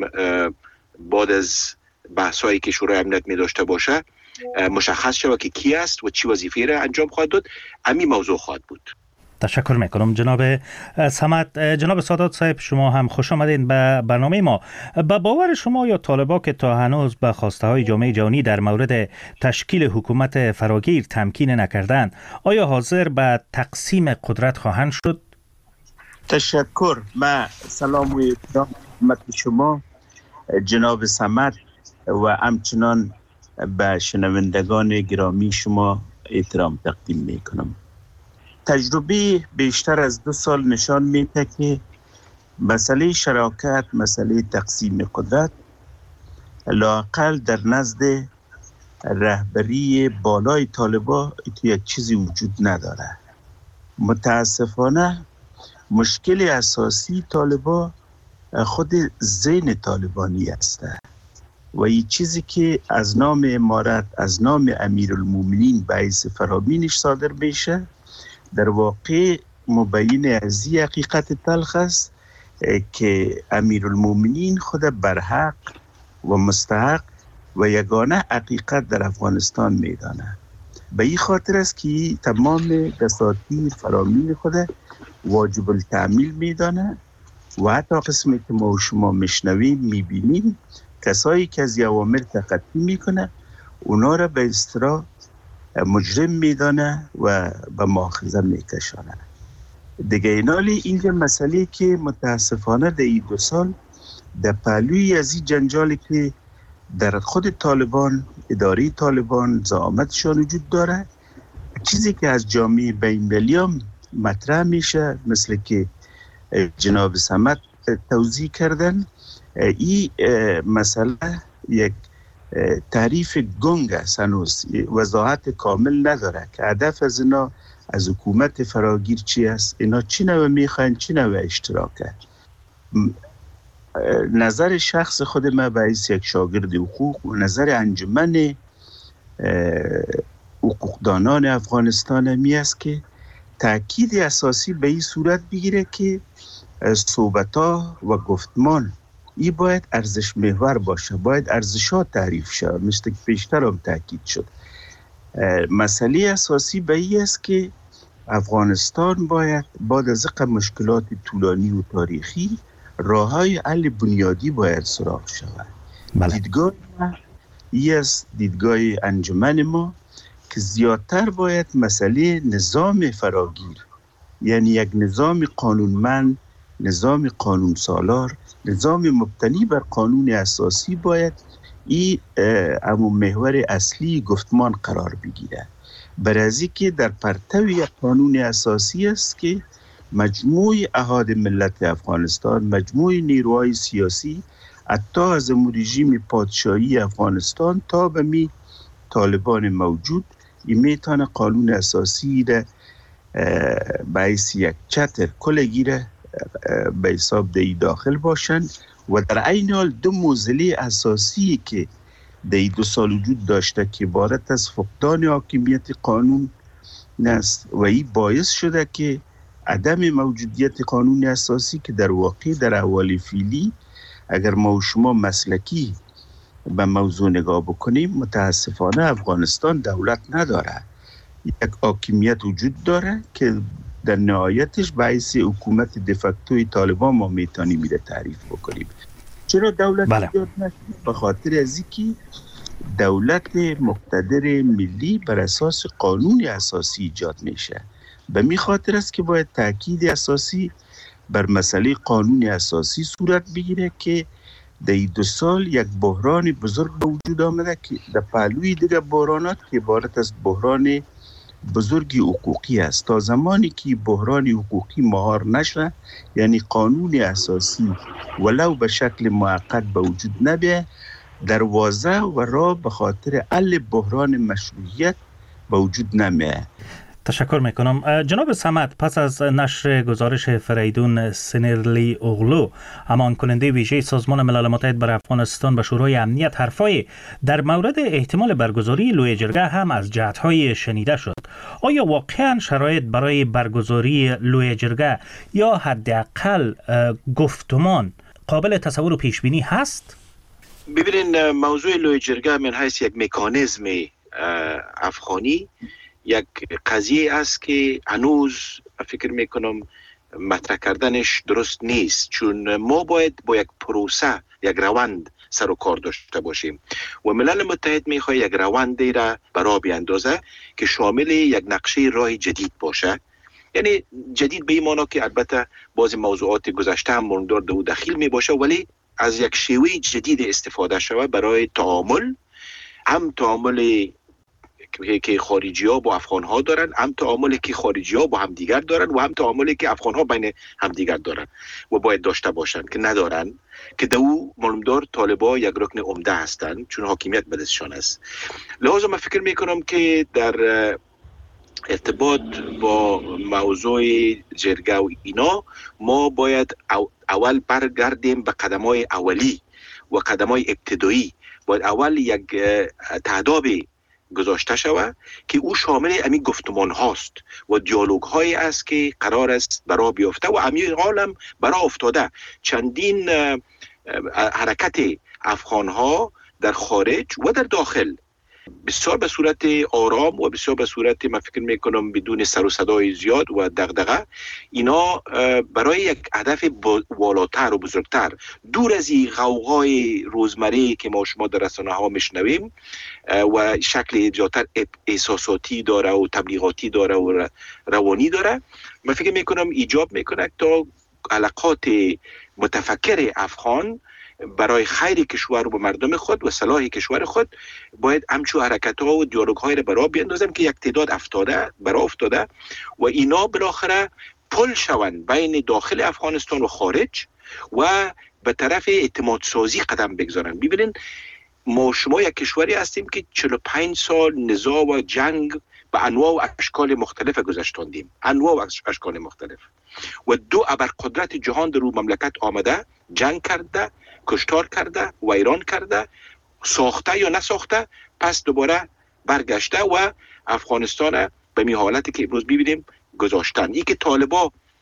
بعد از بحثایی که شورای امنیت می داشته باشه مشخص شود که کی است و چی وظیفه را انجام خواهد داد. همین موضوع خواهد بود. تشکر میکنم جناب صمد. جناب سادات صاحب، شما هم خوش آمدین به برنامه ما. با باور شما یا طالبا که تا هنوز به خواسته های جامعه جهانی در مورد تشکیل حکومت فراگیر تمکین نکردند، آیا حاضر به تقسیم قدرت خواهند شد؟ تشکر. من سلام و احترام خدمت شما جناب صمد و همچنان به شنوندگان گرامی شما احترام تقدیم میکنم. تجربه بیشتر از 2 سال نشان میده که مسئله شراکت، مسئله تقسیم قدرت لااقل در نزد رهبری بالای طالبان یک چیزی وجود نداره. متاسفانه مشکل اساسی طالبان خود ذهن طالبانی است و این چیزی که از نام امارت، از نام امیرالمومنین باعث فرامینش صادر میشه، در واقع مبین از این حقیقت تلخ است که امیرالمومنین خود برحق و مستحق و یگانه حقیقت در افغانستان میدانه. به این خاطر است که تمام دساتیر فرامین خود واجب التعمیل میدانه و حتی قسمی که ما و شما میشنویم میبینیم کسایی که از اوامر تخطی میکنه اونا را به اصطلاح مجرم میدانه و به مؤاخذه میکشانه. دیگه اینالی اینجا مسئله که متاسفانه در این 2 سال در پهلوی از این جنجالی که در خود طالبان، اداره طالبان زعامتشان وجود داره، چیزی که از جامعه بین‌المللی هم مطرح میشه مثل که جناب صمد توضیح کردن، این مسئله یک تعریف گنگ است، هنوز وضاحت کامل نداره که هدف از اینا از حکومت فراگیر چی است، اینا چی نوع میخواین، چی نوع اشتراکه. نظر شخص خود من باعث یک شاگرد حقوق و نظر انجمن حقوقدانان افغانستان همی است که تأکید اساسی به این صورت بگیره که صحبت‌ها و گفتمان این باید ارزش محور باشه، باید ارزش‌ها تعریف شود، مثل که پیشتر هم تأکید شد. مسئله اساسی به این است که افغانستان باید بعد از مشکلات طولانی و تاریخی راه‌های حل بنیادی باید سراغ شود. دیدگاه این از دیدگاه انجمن ما که زیادتر باید مسئله نظام فراگیر، یعنی یک نظام قانونمند، نظام قانون سالار، نظام مبتنی بر قانون اساسی باید این محور اصلی گفتمان قرار بگیره. برای که در پرتو یک قانون اساسی است که مجموع احاد ملت افغانستان، مجموع نیروهای سیاسی، حتی از رژیم پادشاهی افغانستان تا به می طالبان موجود، این میتونه قانون اساسی را باعث یک چتر کلگی را به حساب دی داخل باشند و در عین حال دو معضله اساسی که در 2 سال وجود داشته که عبارت از فقدان حاکمیت قانون است و این باعث شده که عدم موجودیت قانون اساسی که در واقع در احوال فعلی اگر ما و شما مسلکی به موضوع نگاه بکنیم، متاسفانه افغانستان دولت نداره، یک حاکمیت وجود داره که در نهایتش باعث حکومت دفکتوی طالبان ما میتونیم میره تعریف بکنیم. چرا دولت ایجاد نشد؟ به خاطر از اینکه دولت مقتدر ملی بر اساس قانون اساسی ایجاد میشه. به می خاطر است که باید تاکید اساسی بر مسئله قانون اساسی صورت بگیره که در 2 سال یک بحران بزرگ به وجود آمده که در پهلوی دیگر بحرانات که عبارت از بحران بزرگی حقوقی است. تا زمانی که بحران حقوقی مهار نشه، یعنی قانون اساسی ولو به شکل موقت به وجود نبیه، دروازه و راه به خاطر حل بحران مشروعیت به وجود نمیه. تشکر میکنم. جناب صمد، پس از نشر گزارش فریدون سنرلی اغلو، امان کننده ویژه سازمان ملل متحد برای افغانستان به شورای امنیت، حرفای در مورد احتمال برگزاری لوی جرگه هم از جهت‌های شنیده شد. آیا واقعا شرایط برای برگزاری لوی جرگه یا حداقل گفتمان قابل تصور و پیش بینی هست؟ ببینید، موضوع لوی جرگه من حیث یک مکانیزم افغانی یک قضیه است که هنوز فکر میکنم مطرح کردنش درست نیست، چون ما باید با یک پروسه، یک روند سر و کار داشته باشیم و ملل متحد میخواد یک روندی را برا بیاندازه که شامل یک نقشه راه جدید باشه. یعنی جدید به این معنی که البته بعضی موضوعات گذشته هم ماندار دو دخیل می باشه، ولی از یک شیوه جدید استفاده شده برای تعامل، هم تعامل که خارجی ها با افغان ها دارن، هم تعاملی که خارجی ها با هم دیگر دارن و هم تعاملی که افغان ها بین هم دیگر دارن و باید داشته باشن که ندارن، که دو معلومدار طالبا یک رکن عمده هستند چون حاکمیت به دستشان است. لذا من فکر میکنم که در ارتباط با موضوع جرگه و اینا ما باید اول برگردیم به قدم‌های اولی و قدم‌های ابتدایی. باید اول یک تعداد گذاشته شود که او شامل همین گفتمان هاست و دیالوگ هایی است که قرار است برا بیفته و همین حال هم برا افتاده. چندین حرکت افغان ها در خارج و در داخل بسیار به صورت آرام و بسیار به صورت من فکر میکنم بدون سر و صدای زیاد و دغدغه، اینا برای یک هدف والاتر و بزرگتر، دور از این غوغای روزمره که ما شما در رسانه ها میشنویم و شکل زیادتر احساساتی داره و تبلیغاتی داره و روانی داره، من فکر میکنم ایجاب میکنه تا علاقات متفکر افغان برای خیر کشور و مردم خود و صلاح کشور خود باید همچون حرکت ها و دیالوگ های را برای بیندازم که یک تعداد برای افتاده و اینا بالاخره پل شوند بین داخل افغانستان و خارج و به طرف اعتماد سازی قدم بگذارن. ببینین، ما شما یک کشوری هستیم که 45 سال نزاع و جنگ به انواع و اشکال مختلف گذشتاندیم، انواع و اشکال مختلف، و دو ابرقدرت جهان در رو مملکت آمده، جنگ کرده، کشتار کرده، ویران کرده، ساخته یا نساخته، پس دوباره برگشته و افغانستان به می حالتی که امروز ببینیم گذاشتن. این که طالبا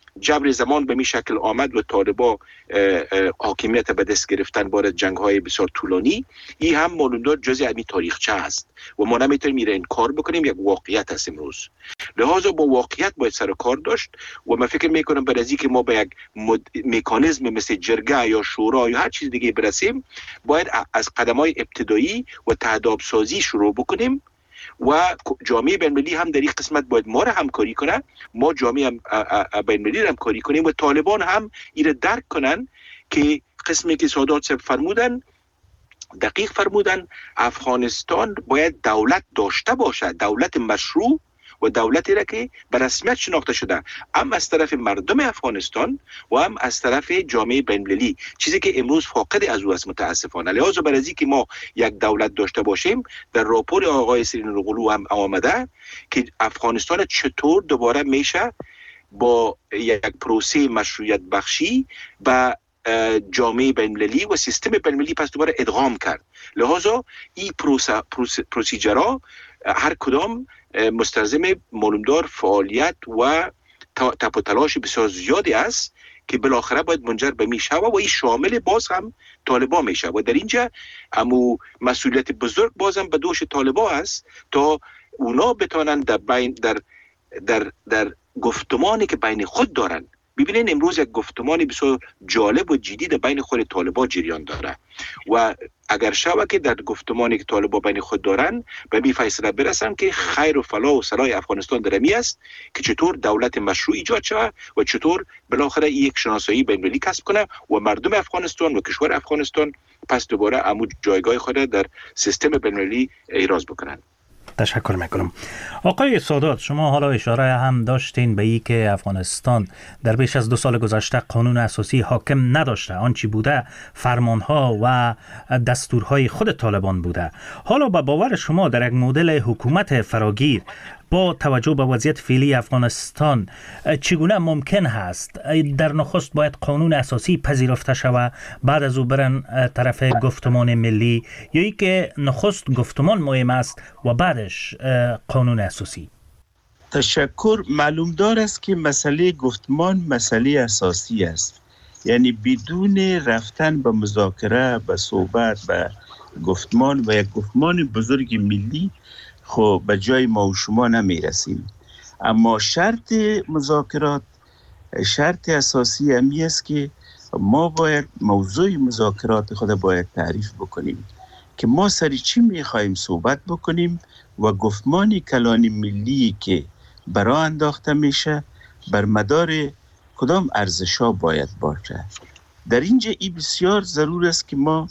جبر زمان به می شکل آمد و طالبا حاکمیت به دست گرفتن بار جنگ های بسیار طولانی، این هم معلومدار جزء از تاریخچه است و ما نمیتونیم میره این کار بکنیم، یک واقعیت است امروز. لحاظا با واقعیت باید سر کار داشت و من فکر میکنم بعد از اینکه ما به یک مکانیزم مثل جرگه یا شورا یا هر چیز دیگه برسیم، باید از قدم‌های ابتدایی و تهداب سازی شروع بکنیم و جامعه بین‌المللی هم در این قسمت باید ما را همکاری کنه، ما جامعه بین‌المللی را همکاری کنیم و طالبان هم این درک کنن که قسمی که سادات صاحب فرمودن دقیق فرمودن، افغانستان باید دولت داشته باشه، دولت مشروع و دولتی را که به رسمیت شناخته شده، هم از طرف مردم افغانستان و هم از طرف جامعه بین‌المللی، چیزی که امروز فاقد از او است متاسفانه. لحاظا بر از اینکه ما یک دولت داشته باشیم، در راپور آقای سیرین اغلو هم آمده که افغانستان چطور دوباره میشه با یک پروسه مشروعیت بخشی و جامعه بین‌المللی و سیستم بین‌المللی پس دوباره ادغام کرد. لحاظا این پروسیجرها هر کدام مستلزم معلومدار فعالیت و تپ و تلاش بسیار زیادی است که بالاخره باید منجر به میشه و این شامل باز هم طالبان میشه و در اینجا امو مسئولیت بزرگ بازم به دوش طالبان است تا اونا بتانن در گفتمانی که بین خود دارن. ببینین امروز یک گفتمانی بسیار جالب و جدی در بین خود طالبان جریان داره و اگر شوه که در گفتمانی که طالبان بین خود دارن به می فیصله برسن که خیر و فلاح و صلاح افغانستان در می است که چطور دولت مشروع ایجاد شود و چطور بالاخره یک شناسایی بین‌المللی کسب کنه و مردم افغانستان و کشور افغانستان پس دوباره عمو جایگاه خود در سیستم بین‌المللی ایراز بکنن. تشکر میکنم. آقای سادات، شما حالا اشاره هم داشتین به این که افغانستان در بیش از 2 سال گذشته قانون اساسی حاکم نداشته، آنچه بوده فرمانها و دستورهای خود طالبان بوده. حالا با باور شما در یک مدل حکومت فراگیر با توجه به وضعیت فعلی افغانستان چگونه ممکن هست در نخست باید قانون اساسی پذیرفته شود، بعد از او برن طرف گفتمان ملی، یا ای که نخست گفتمان مهم است و بعدش قانون اساسی؟ تشکر. معلوم دار است که مسئله گفتمان مسئله اساسی است، یعنی بدون رفتن به مذاکره، به صحبت، به گفتمان و یک گفتمان بزرگ ملی خب به جای ما و شما نمی رسیم. اما شرط مذاکرات، شرط اساسی همی است که ما باید موضوع مذاکرات خود باید تعریف بکنیم که ما سر چی می خواهیم صحبت بکنیم و گفتمان کلان ملی که برای انداخته میشه بر مدار کدام ارزش‌ها باید باشه. در اینجا ای بسیار ضرور است که ما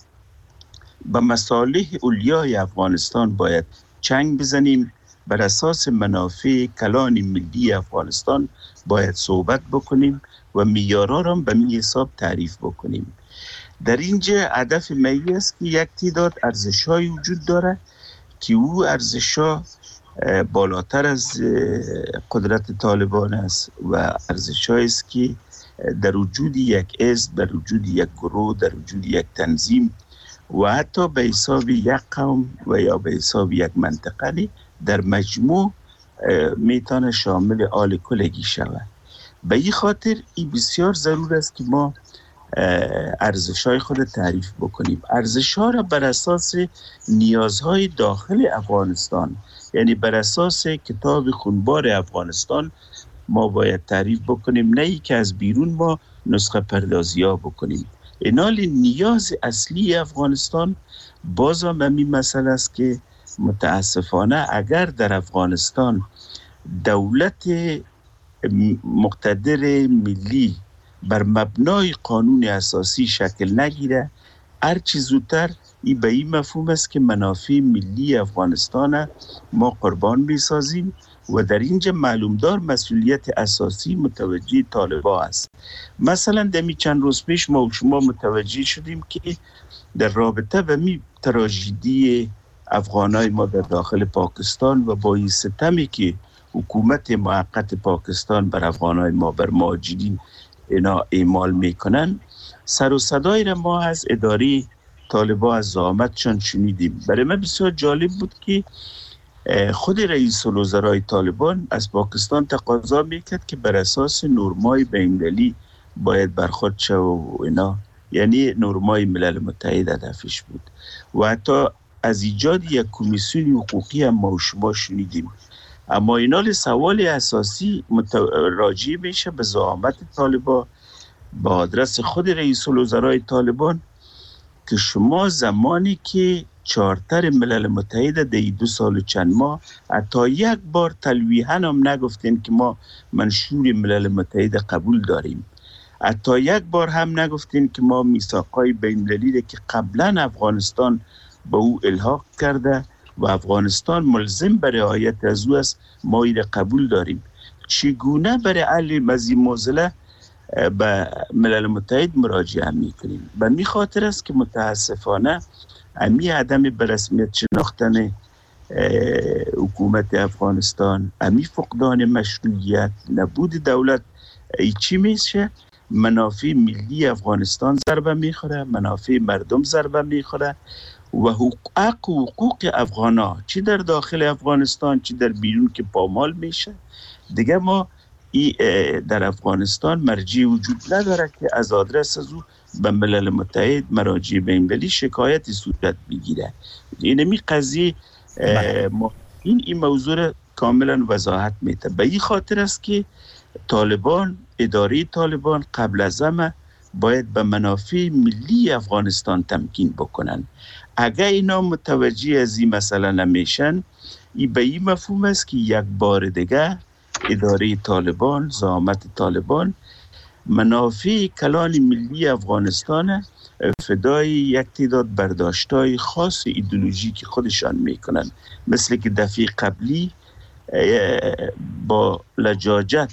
به مصالح اولیای افغانستان باید چنگ بزنیم، بر اساس منافع کلان ملی افغانستان باید صحبت بکنیم و معیارها را به می حساب تعریف بکنیم. در اینجا هدف می است که یک تعداد ارزش‌های وجود داره که او ارزش‌ها بالاتر از قدرت طالبان است و ارزش‌هایی است که در وجود یک حزب، در وجود یک گروه، در وجود یک تنظیم و حتی به حساب یک قوم و یا به حساب یک منطقه در مجموع میتونه شامل آل کلگی شود. به این خاطر این بسیار ضرور است که ما ارزش‌های خود تعریف بکنیم. ارزش‌ها را بر اساس نیازهای داخل افغانستان، یعنی بر اساس کتاب خونبار افغانستان ما باید تعریف بکنیم، نه ای که از بیرون ما نسخه پردازی ها بکنیم. اینال نیاز اصلی افغانستان بازم همین مسئله است که متاسفانه اگر در افغانستان دولت مقتدر ملی بر مبنای قانون اساسی شکل نگیره، هر چیز زودتر این به این مفهوم است که منافع ملی افغانستان ما قربان می‌سازیم و در اینجا معلومدار مسئولیت اساسی متوجه طالبان است. مثلا دمی چند روز پیش ما و شما متوجه شدیم که در رابطه به می تراژدی افغانای ما در داخل پاکستان و با این ستمی که حکومت موقت پاکستان بر افغانای ما، بر مهاجرین اینا اعمال میکنن، سر و صدای را ما از اداره طالبان از زعامتشان شنیدیم. برای من بسیار جالب بود که خود رئیس الوزرای طالبان از پاکستان تقاضا میکرد که بر اساس نرمای بین‌المللی باید برخورد شود و اینا، یعنی نرمای ملل متحد هدفش بود و حتی از ایجاد یک کمیسیون حقوقی هم ما و شما شنیدیم. اما اینا سوال اساسی راجع میشه به زعامت طالبان با آدرس خود رئیس الوزرای طالبان که شما زمانی که چارتر ملل متحد در 2 سال و چند ماه حتی یک بار تلویحاً هم نگفتین که ما منشور ملل متحد قبول داریم، حتی یک بار هم نگفتین که ما میثاقای بین‌المللی که قبلا افغانستان به او الحاق کرده و افغانستان ملزم به رعایت از او است ما این قبول داریم. چگونه برای حل از این معضله به ملل متحد مراجعه میکنیم؟ به می خاطر است که متاسفانه امی عدم به رسمیت شناختن حکومت افغانستان، امی فقدان مشروعیت، نبود دولت، چی میشه؟ منافع ملی افغانستان ضربه میخوره، منافع مردم ضربه میخوره و حقوق افغانا چی در داخل افغانستان چی در بیرون که پامال میشه. دیگه ما در افغانستان مرجع وجود نداره که از آدرس از او به ملل متحد مراجع بین‌المللی شکایتی صورت بگیره. اینمی قضیه این موضوع را کاملا وضاحت میده. به این خاطر است که طالبان، اداره طالبان قبل از همه باید به منافع ملی افغانستان تمکین بکنن. اگر اینا متوجه از این مسئله نمیشن، این به این مفهوم است که یک بار دیگه اداره طالبان، زعامت طالبان منافع کلان ملی افغانستان فدای یک تعداد برداشت‌های خاص ایدئولوژیک خودشان میکنن، مثل که دفعه قبلی با لجاجت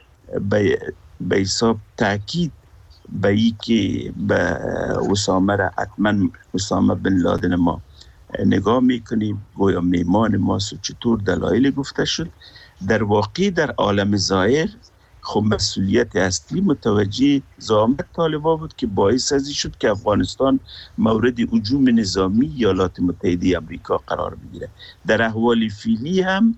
به حساب تاکید به ای که به اسامه را حتما اسامه بن لادن ما نگاه میکنیم گویا میمان ماست و چطور دلایل گفته شد. در واقع در عالم ظاهر خب مسئولیت اصلی متوجه زعامت طالبان بود که باعث ازی شد که افغانستان مورد هجوم نظامی ایالات متحده آمریکا قرار بگیره. در احوال فعلی هم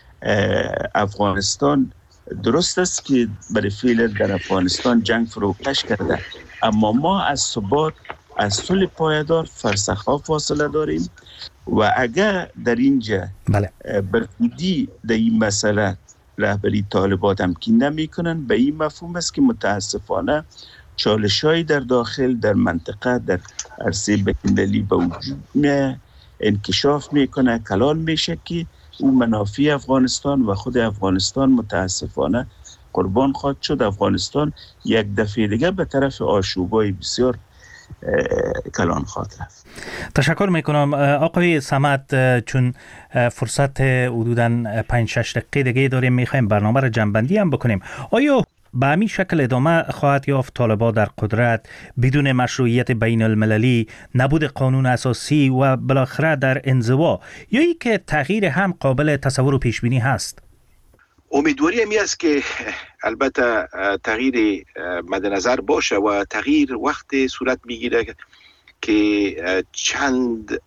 افغانستان درست است که برای فعل در افغانستان جنگ فروکش کرده، اما ما از ثبات، از صلح پایدار فرسخ‌ها فاصله داریم و اگر در اینجا برخودی در این مسئله رهبری طالبان تمکین نمی کنن، به این مفهوم است که متاسفانه چالش‌های در داخل در منطقه در عرصه بین‌المللی به وجود انکشاف میکنه، کلان میشه که او منافع افغانستان و خود افغانستان متاسفانه قربان خواهد شد. افغانستان یک دفعه دیگه به طرف آشوبای بسیار کلان خواهد رفت. تشکر میکنم آقای صمد. چون فرصت حدوداً 5-6 دقیقه دیگه داریم، میخوایم برنامه را جنبندی هم بکنیم. آیا به همین شکل ادامه خواهد یافت طالبان در قدرت بدون مشروعیت بین المللی، نبود قانون اساسی و بالاخره در انزوا، یا ای که تغییر هم قابل تصور و پیش بینی هست؟ امیدواری همی است که البته تغییر مد نظر باشه و تغییر وقت صورت میگیره که چند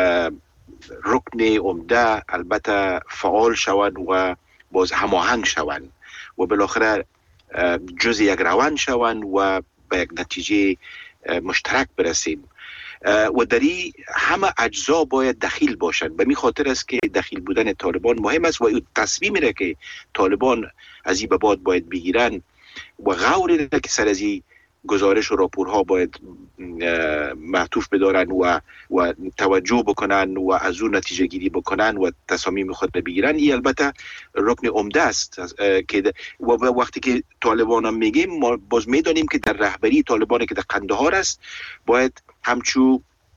رکن عمده البته فعال شوند و باز هماهنگ شوند و بالاخره جز یک روند شوند و به یک نتیجه مشترک برسیم و دری همه اجزا باید دخیل باشند. به می خاطر است که دخیل بودن طالبان مهم است و تصمیمی را که طالبان از این به بعد باید بگیرن و غوری را که سر از این گزارش و راپورها باید معطوف بدارن و توجه بکنن و از اون نتیجه گیری بکنن و تصامیم خود بگیرن، این البته رکن عمده است که وقتی که طالبان هم میگیم ما باز میدانیم که در رهبری طالبان که در قندهار است باید همچو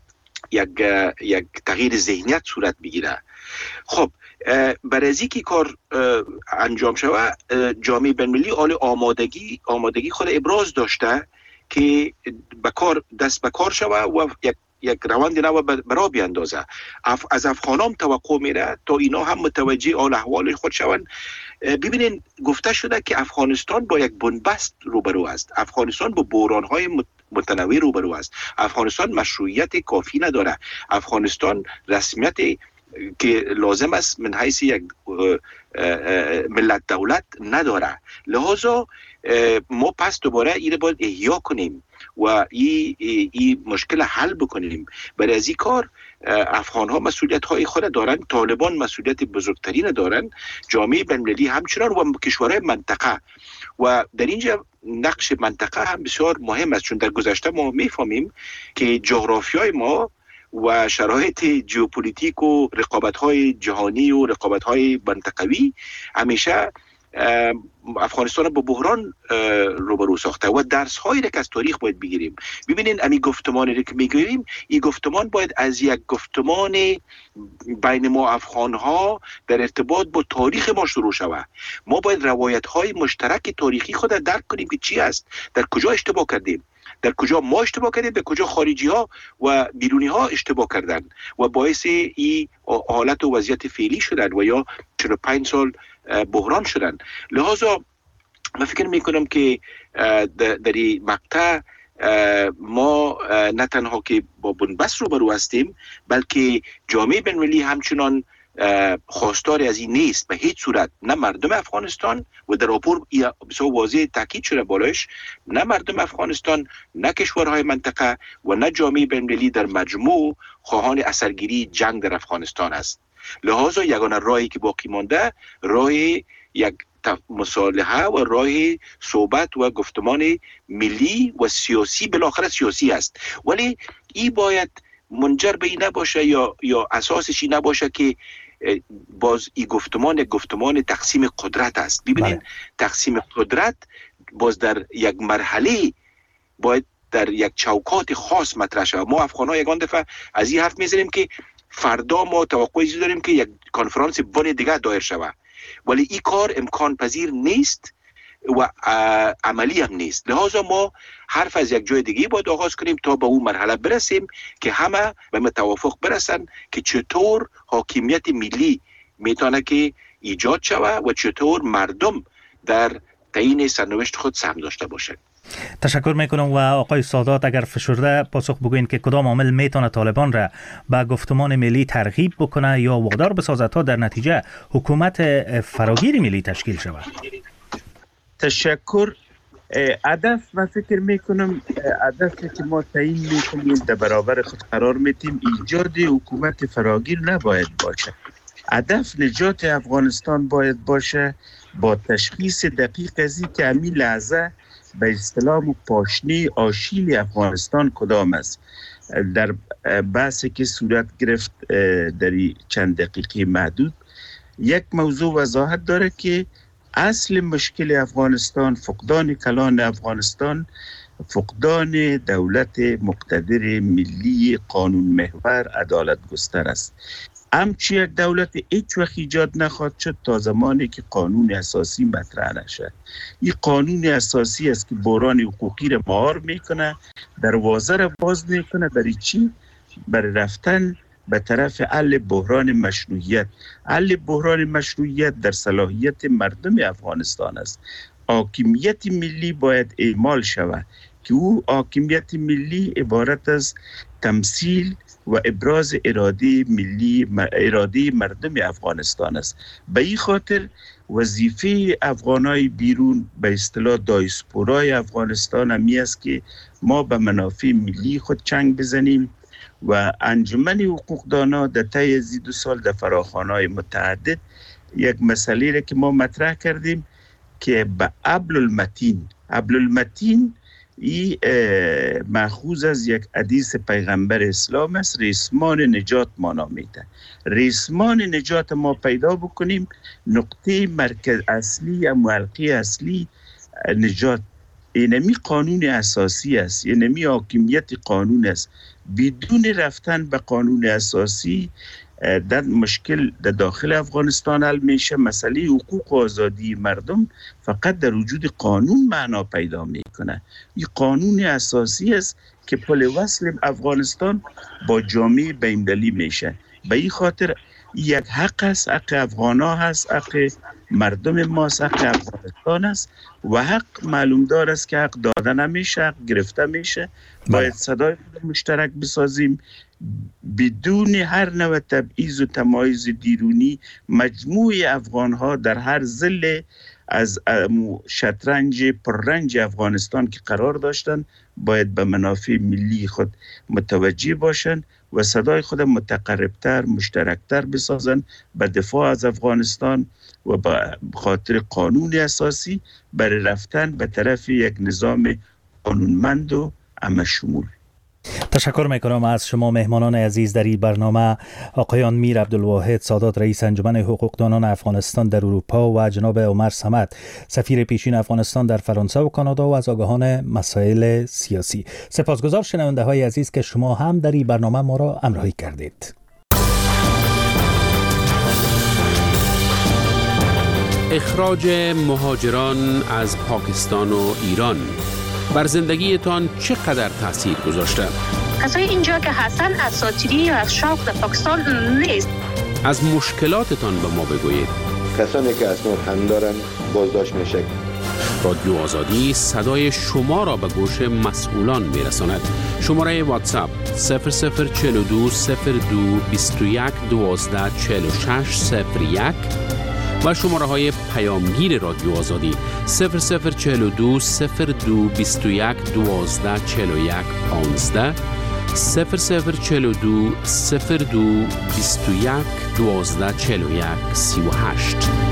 یک تغییر ذهنیت صورت بگیره. خب برای از اینکه کار انجام شود جامعه بین‌المللی آمادگی خود ابراز داشته که دست به کار شود و یک روند نو برا بیاندازه. از افغانان توقع میره تا اینا هم متوجه آل احوال خود شوند. ببینین گفته شده که افغانستان با یک بنبست روبرو است، افغانستان با بحران‌های متنوع روبرو است، افغانستان مشروعیت کافی نداره، افغانستان رسمیت که لازم است من حیث یک ملت دولت نداره. لحاظا ما پس دوباره این باید احیا کنیم و این مشکل حل بکنیم. برای از این کار افغان ها مسئولیت های خود دارن، طالبان مسئولیت بزرگترین دارن، جامعه بین‌المللی همچنان و کشورهای منطقه. و در اینجا نقش منطقه هم بسیار مهم است، چون در گذشته ما میفهمیم که جغرافیای ما و شرایط ژئوپلیتیک و رقابت‌های جهانی و رقابت‌های منطقوی همیشه افغانستان با بحران روبرو ساخته و درس‌هایی را که از تاریخ باید بگیریم. ببینین امی گفتمانی را که میگوییم، این گفتمان باید از یک گفتمان بین ما افغان‌ها در ارتباط با تاریخ ما شروع شود. ما باید روایت‌های مشترک تاریخی خود را درک کنیم که چی است، در کجا اشتباه کردیم، در کجا ما اشتباه کردیم، به کجا خارجی ها و بیرونی ها اشتباه کردن و باعث این حالت و وضعیت فعلی شدن و یا 45 سال بحران شدن. لحاظا من فکر میکنم که در این مقطع ما نه تنها که با بنبست روبرو هستیم، بلکه جامعه بین‌المللی همچنان خواستار از این نیست به هیچ صورت. نه مردم افغانستان، و در راپور بسیار واضح تاکید شده بالایش، نه مردم افغانستان، نه کشورهای منطقه و نه جامعه بین‌المللی در مجموع خواهان اثرگیری جنگ در افغانستان است. لحاظا یگانه راهی که باقی مانده راه یک مصالحه و راه صحبت و گفتمان ملی و سیاسی، بالاخره سیاسی است. ولی این باید منجر به این نباشه یا اساسش این نباشه که باز این گفتمان تقسیم قدرت است. ببینید تقسیم قدرت باز در یک مرحله باید در یک چوکات خاص مطرح شود. ما افغان‌ها یگان دفعه از این حرف میزنیم که فردا ما توقعی داریم که یک کنفرانس بن دیگه دایر شود، ولی این کار امکان پذیر نیست و عملی هم نیست. لحاظا ما حرف از یک جای دیگه باید آغاز کنیم تا به اون مرحله برسیم که همه به توافق برسن که چطور حاکمیت ملی میتونه که ایجاد شود و چطور مردم در تعیین سرنوشت خود سهم داشته باشند. تشکر میکنم. و آقای سادات اگر فشرده پاسخ بگوین که کدام عامل میتونه طالبان را به گفتمان ملی ترغیب بکنه یا وادار بسازد تا در نتیجه حکومت فراگیر ملی تشکیل شود؟ تشکر. هدف من فکر میکنم هدفی که ما تعیین میکنیم در برابر خود قرار میتیم ایجاد حکومت فراگیر نباید باشه. هدف نجات افغانستان باید باشه با تشخیص دقیق از این که همین لحظه به اصطلاح پاشنه آشیل افغانستان کدام است. در بحثی که صورت گرفت در چند دقیقه محدود، یک موضوع وضاحت داره که اصل مشکل افغانستان فقدان کلان افغانستان، فقدان دولت مقتدر ملی قانون محور عدالت گستر است. همچی یک دولت هیچ وقت ایجاد نخواهد شد تا زمانی که قانون اساسی مطرح نشد. این قانون اساسی است که بحران حقوقی را مهار میکنه، دروازه را باز میکنه برای چی؟ برای رفتن به طرف حل بحران مشروعیت. حل بحران مشروعیت در صلاحیت مردم افغانستان است. حاکمیت ملی باید اعمال شود که او حاکمیت ملی عبارت از تمثیل و ابراز اراده مردم افغانستان است. به این خاطر وظیفه افغانای بیرون به اصطلاح دایسپورای افغانستان همی است که ما به منافع ملی خود چنگ بزنیم و انجمن حقوقدانا در طی از 2 سال در فراخوان‌های متعدد یک مسئله را که ما مطرح کردیم که به حبل المتین این مأخوذ از یک حدیث پیغمبر اسلام است، ریسمان نجات ما نامیده. ریسمان نجات ما پیدا بکنیم، نقطه مرکز اصلی یا حلقه اصلی نجات اینمی قانون اساسی است، اینمی حاکمیت قانون است. بدون رفتن به قانون اساسی در مشکل در داخل افغانستان حل میشه. مسئله حقوق و آزادی مردم فقط در وجود قانون معنا پیدا میکنه. این قانون اساسی است که پل وصل افغانستان با جامعه بین‌المللی میشه. به این خاطر یک حق است، حق افغانا هست، حق مردم ما حق افغانستان است و حق معلوم دار است که حق داده نمیشه، حق گرفته میشه. باید صدای مشترک بسازیم بدون هر نوع تبعیض و تمایز دیرونی. مجموع افغان ها در هر ضلع از شطرنج پررنج افغانستان که قرار داشتن باید به منافع ملی خود متوجه باشند و صدای خود متقربتر، مشترکتر بسازند به دفاع از افغانستان و به خاطر قانون اساسی برای رفتن به طرف یک نظام قانونمند و همه‌شمول. تشکر میکنم از شما مهمانان عزیز در این برنامه، آقایان میر عبدالواحد سادات رئیس انجمن حقوقدانان افغانستان در اروپا و جناب عمر صمد سفیر پیشین افغانستان در فرانسه و کانادا و از آگاهان مسائل سیاسی. سپاسگزار شنونده های عزیز که شما هم در این برنامه ما را همراهی کردید. اخراج مهاجران از پاکستان و ایران بر زندگیتان چقدر تاثیر گذاشته؟ کسای اینجا که هستن اساطیری یا از شوق در پاکستان نیست. از مشکلاتتان به ما بگویید. کسانی که اسناد هم دارن بازداشت میشه. رادیو آزادی صدای شما را به گوش مسئولان میرساند. شماره واتساپ 0042 02 21 12 46 01 و شماره های پیامگیر رادیو آزادی 0042 02 21 12 41 15 0042 02 21 12 41 38.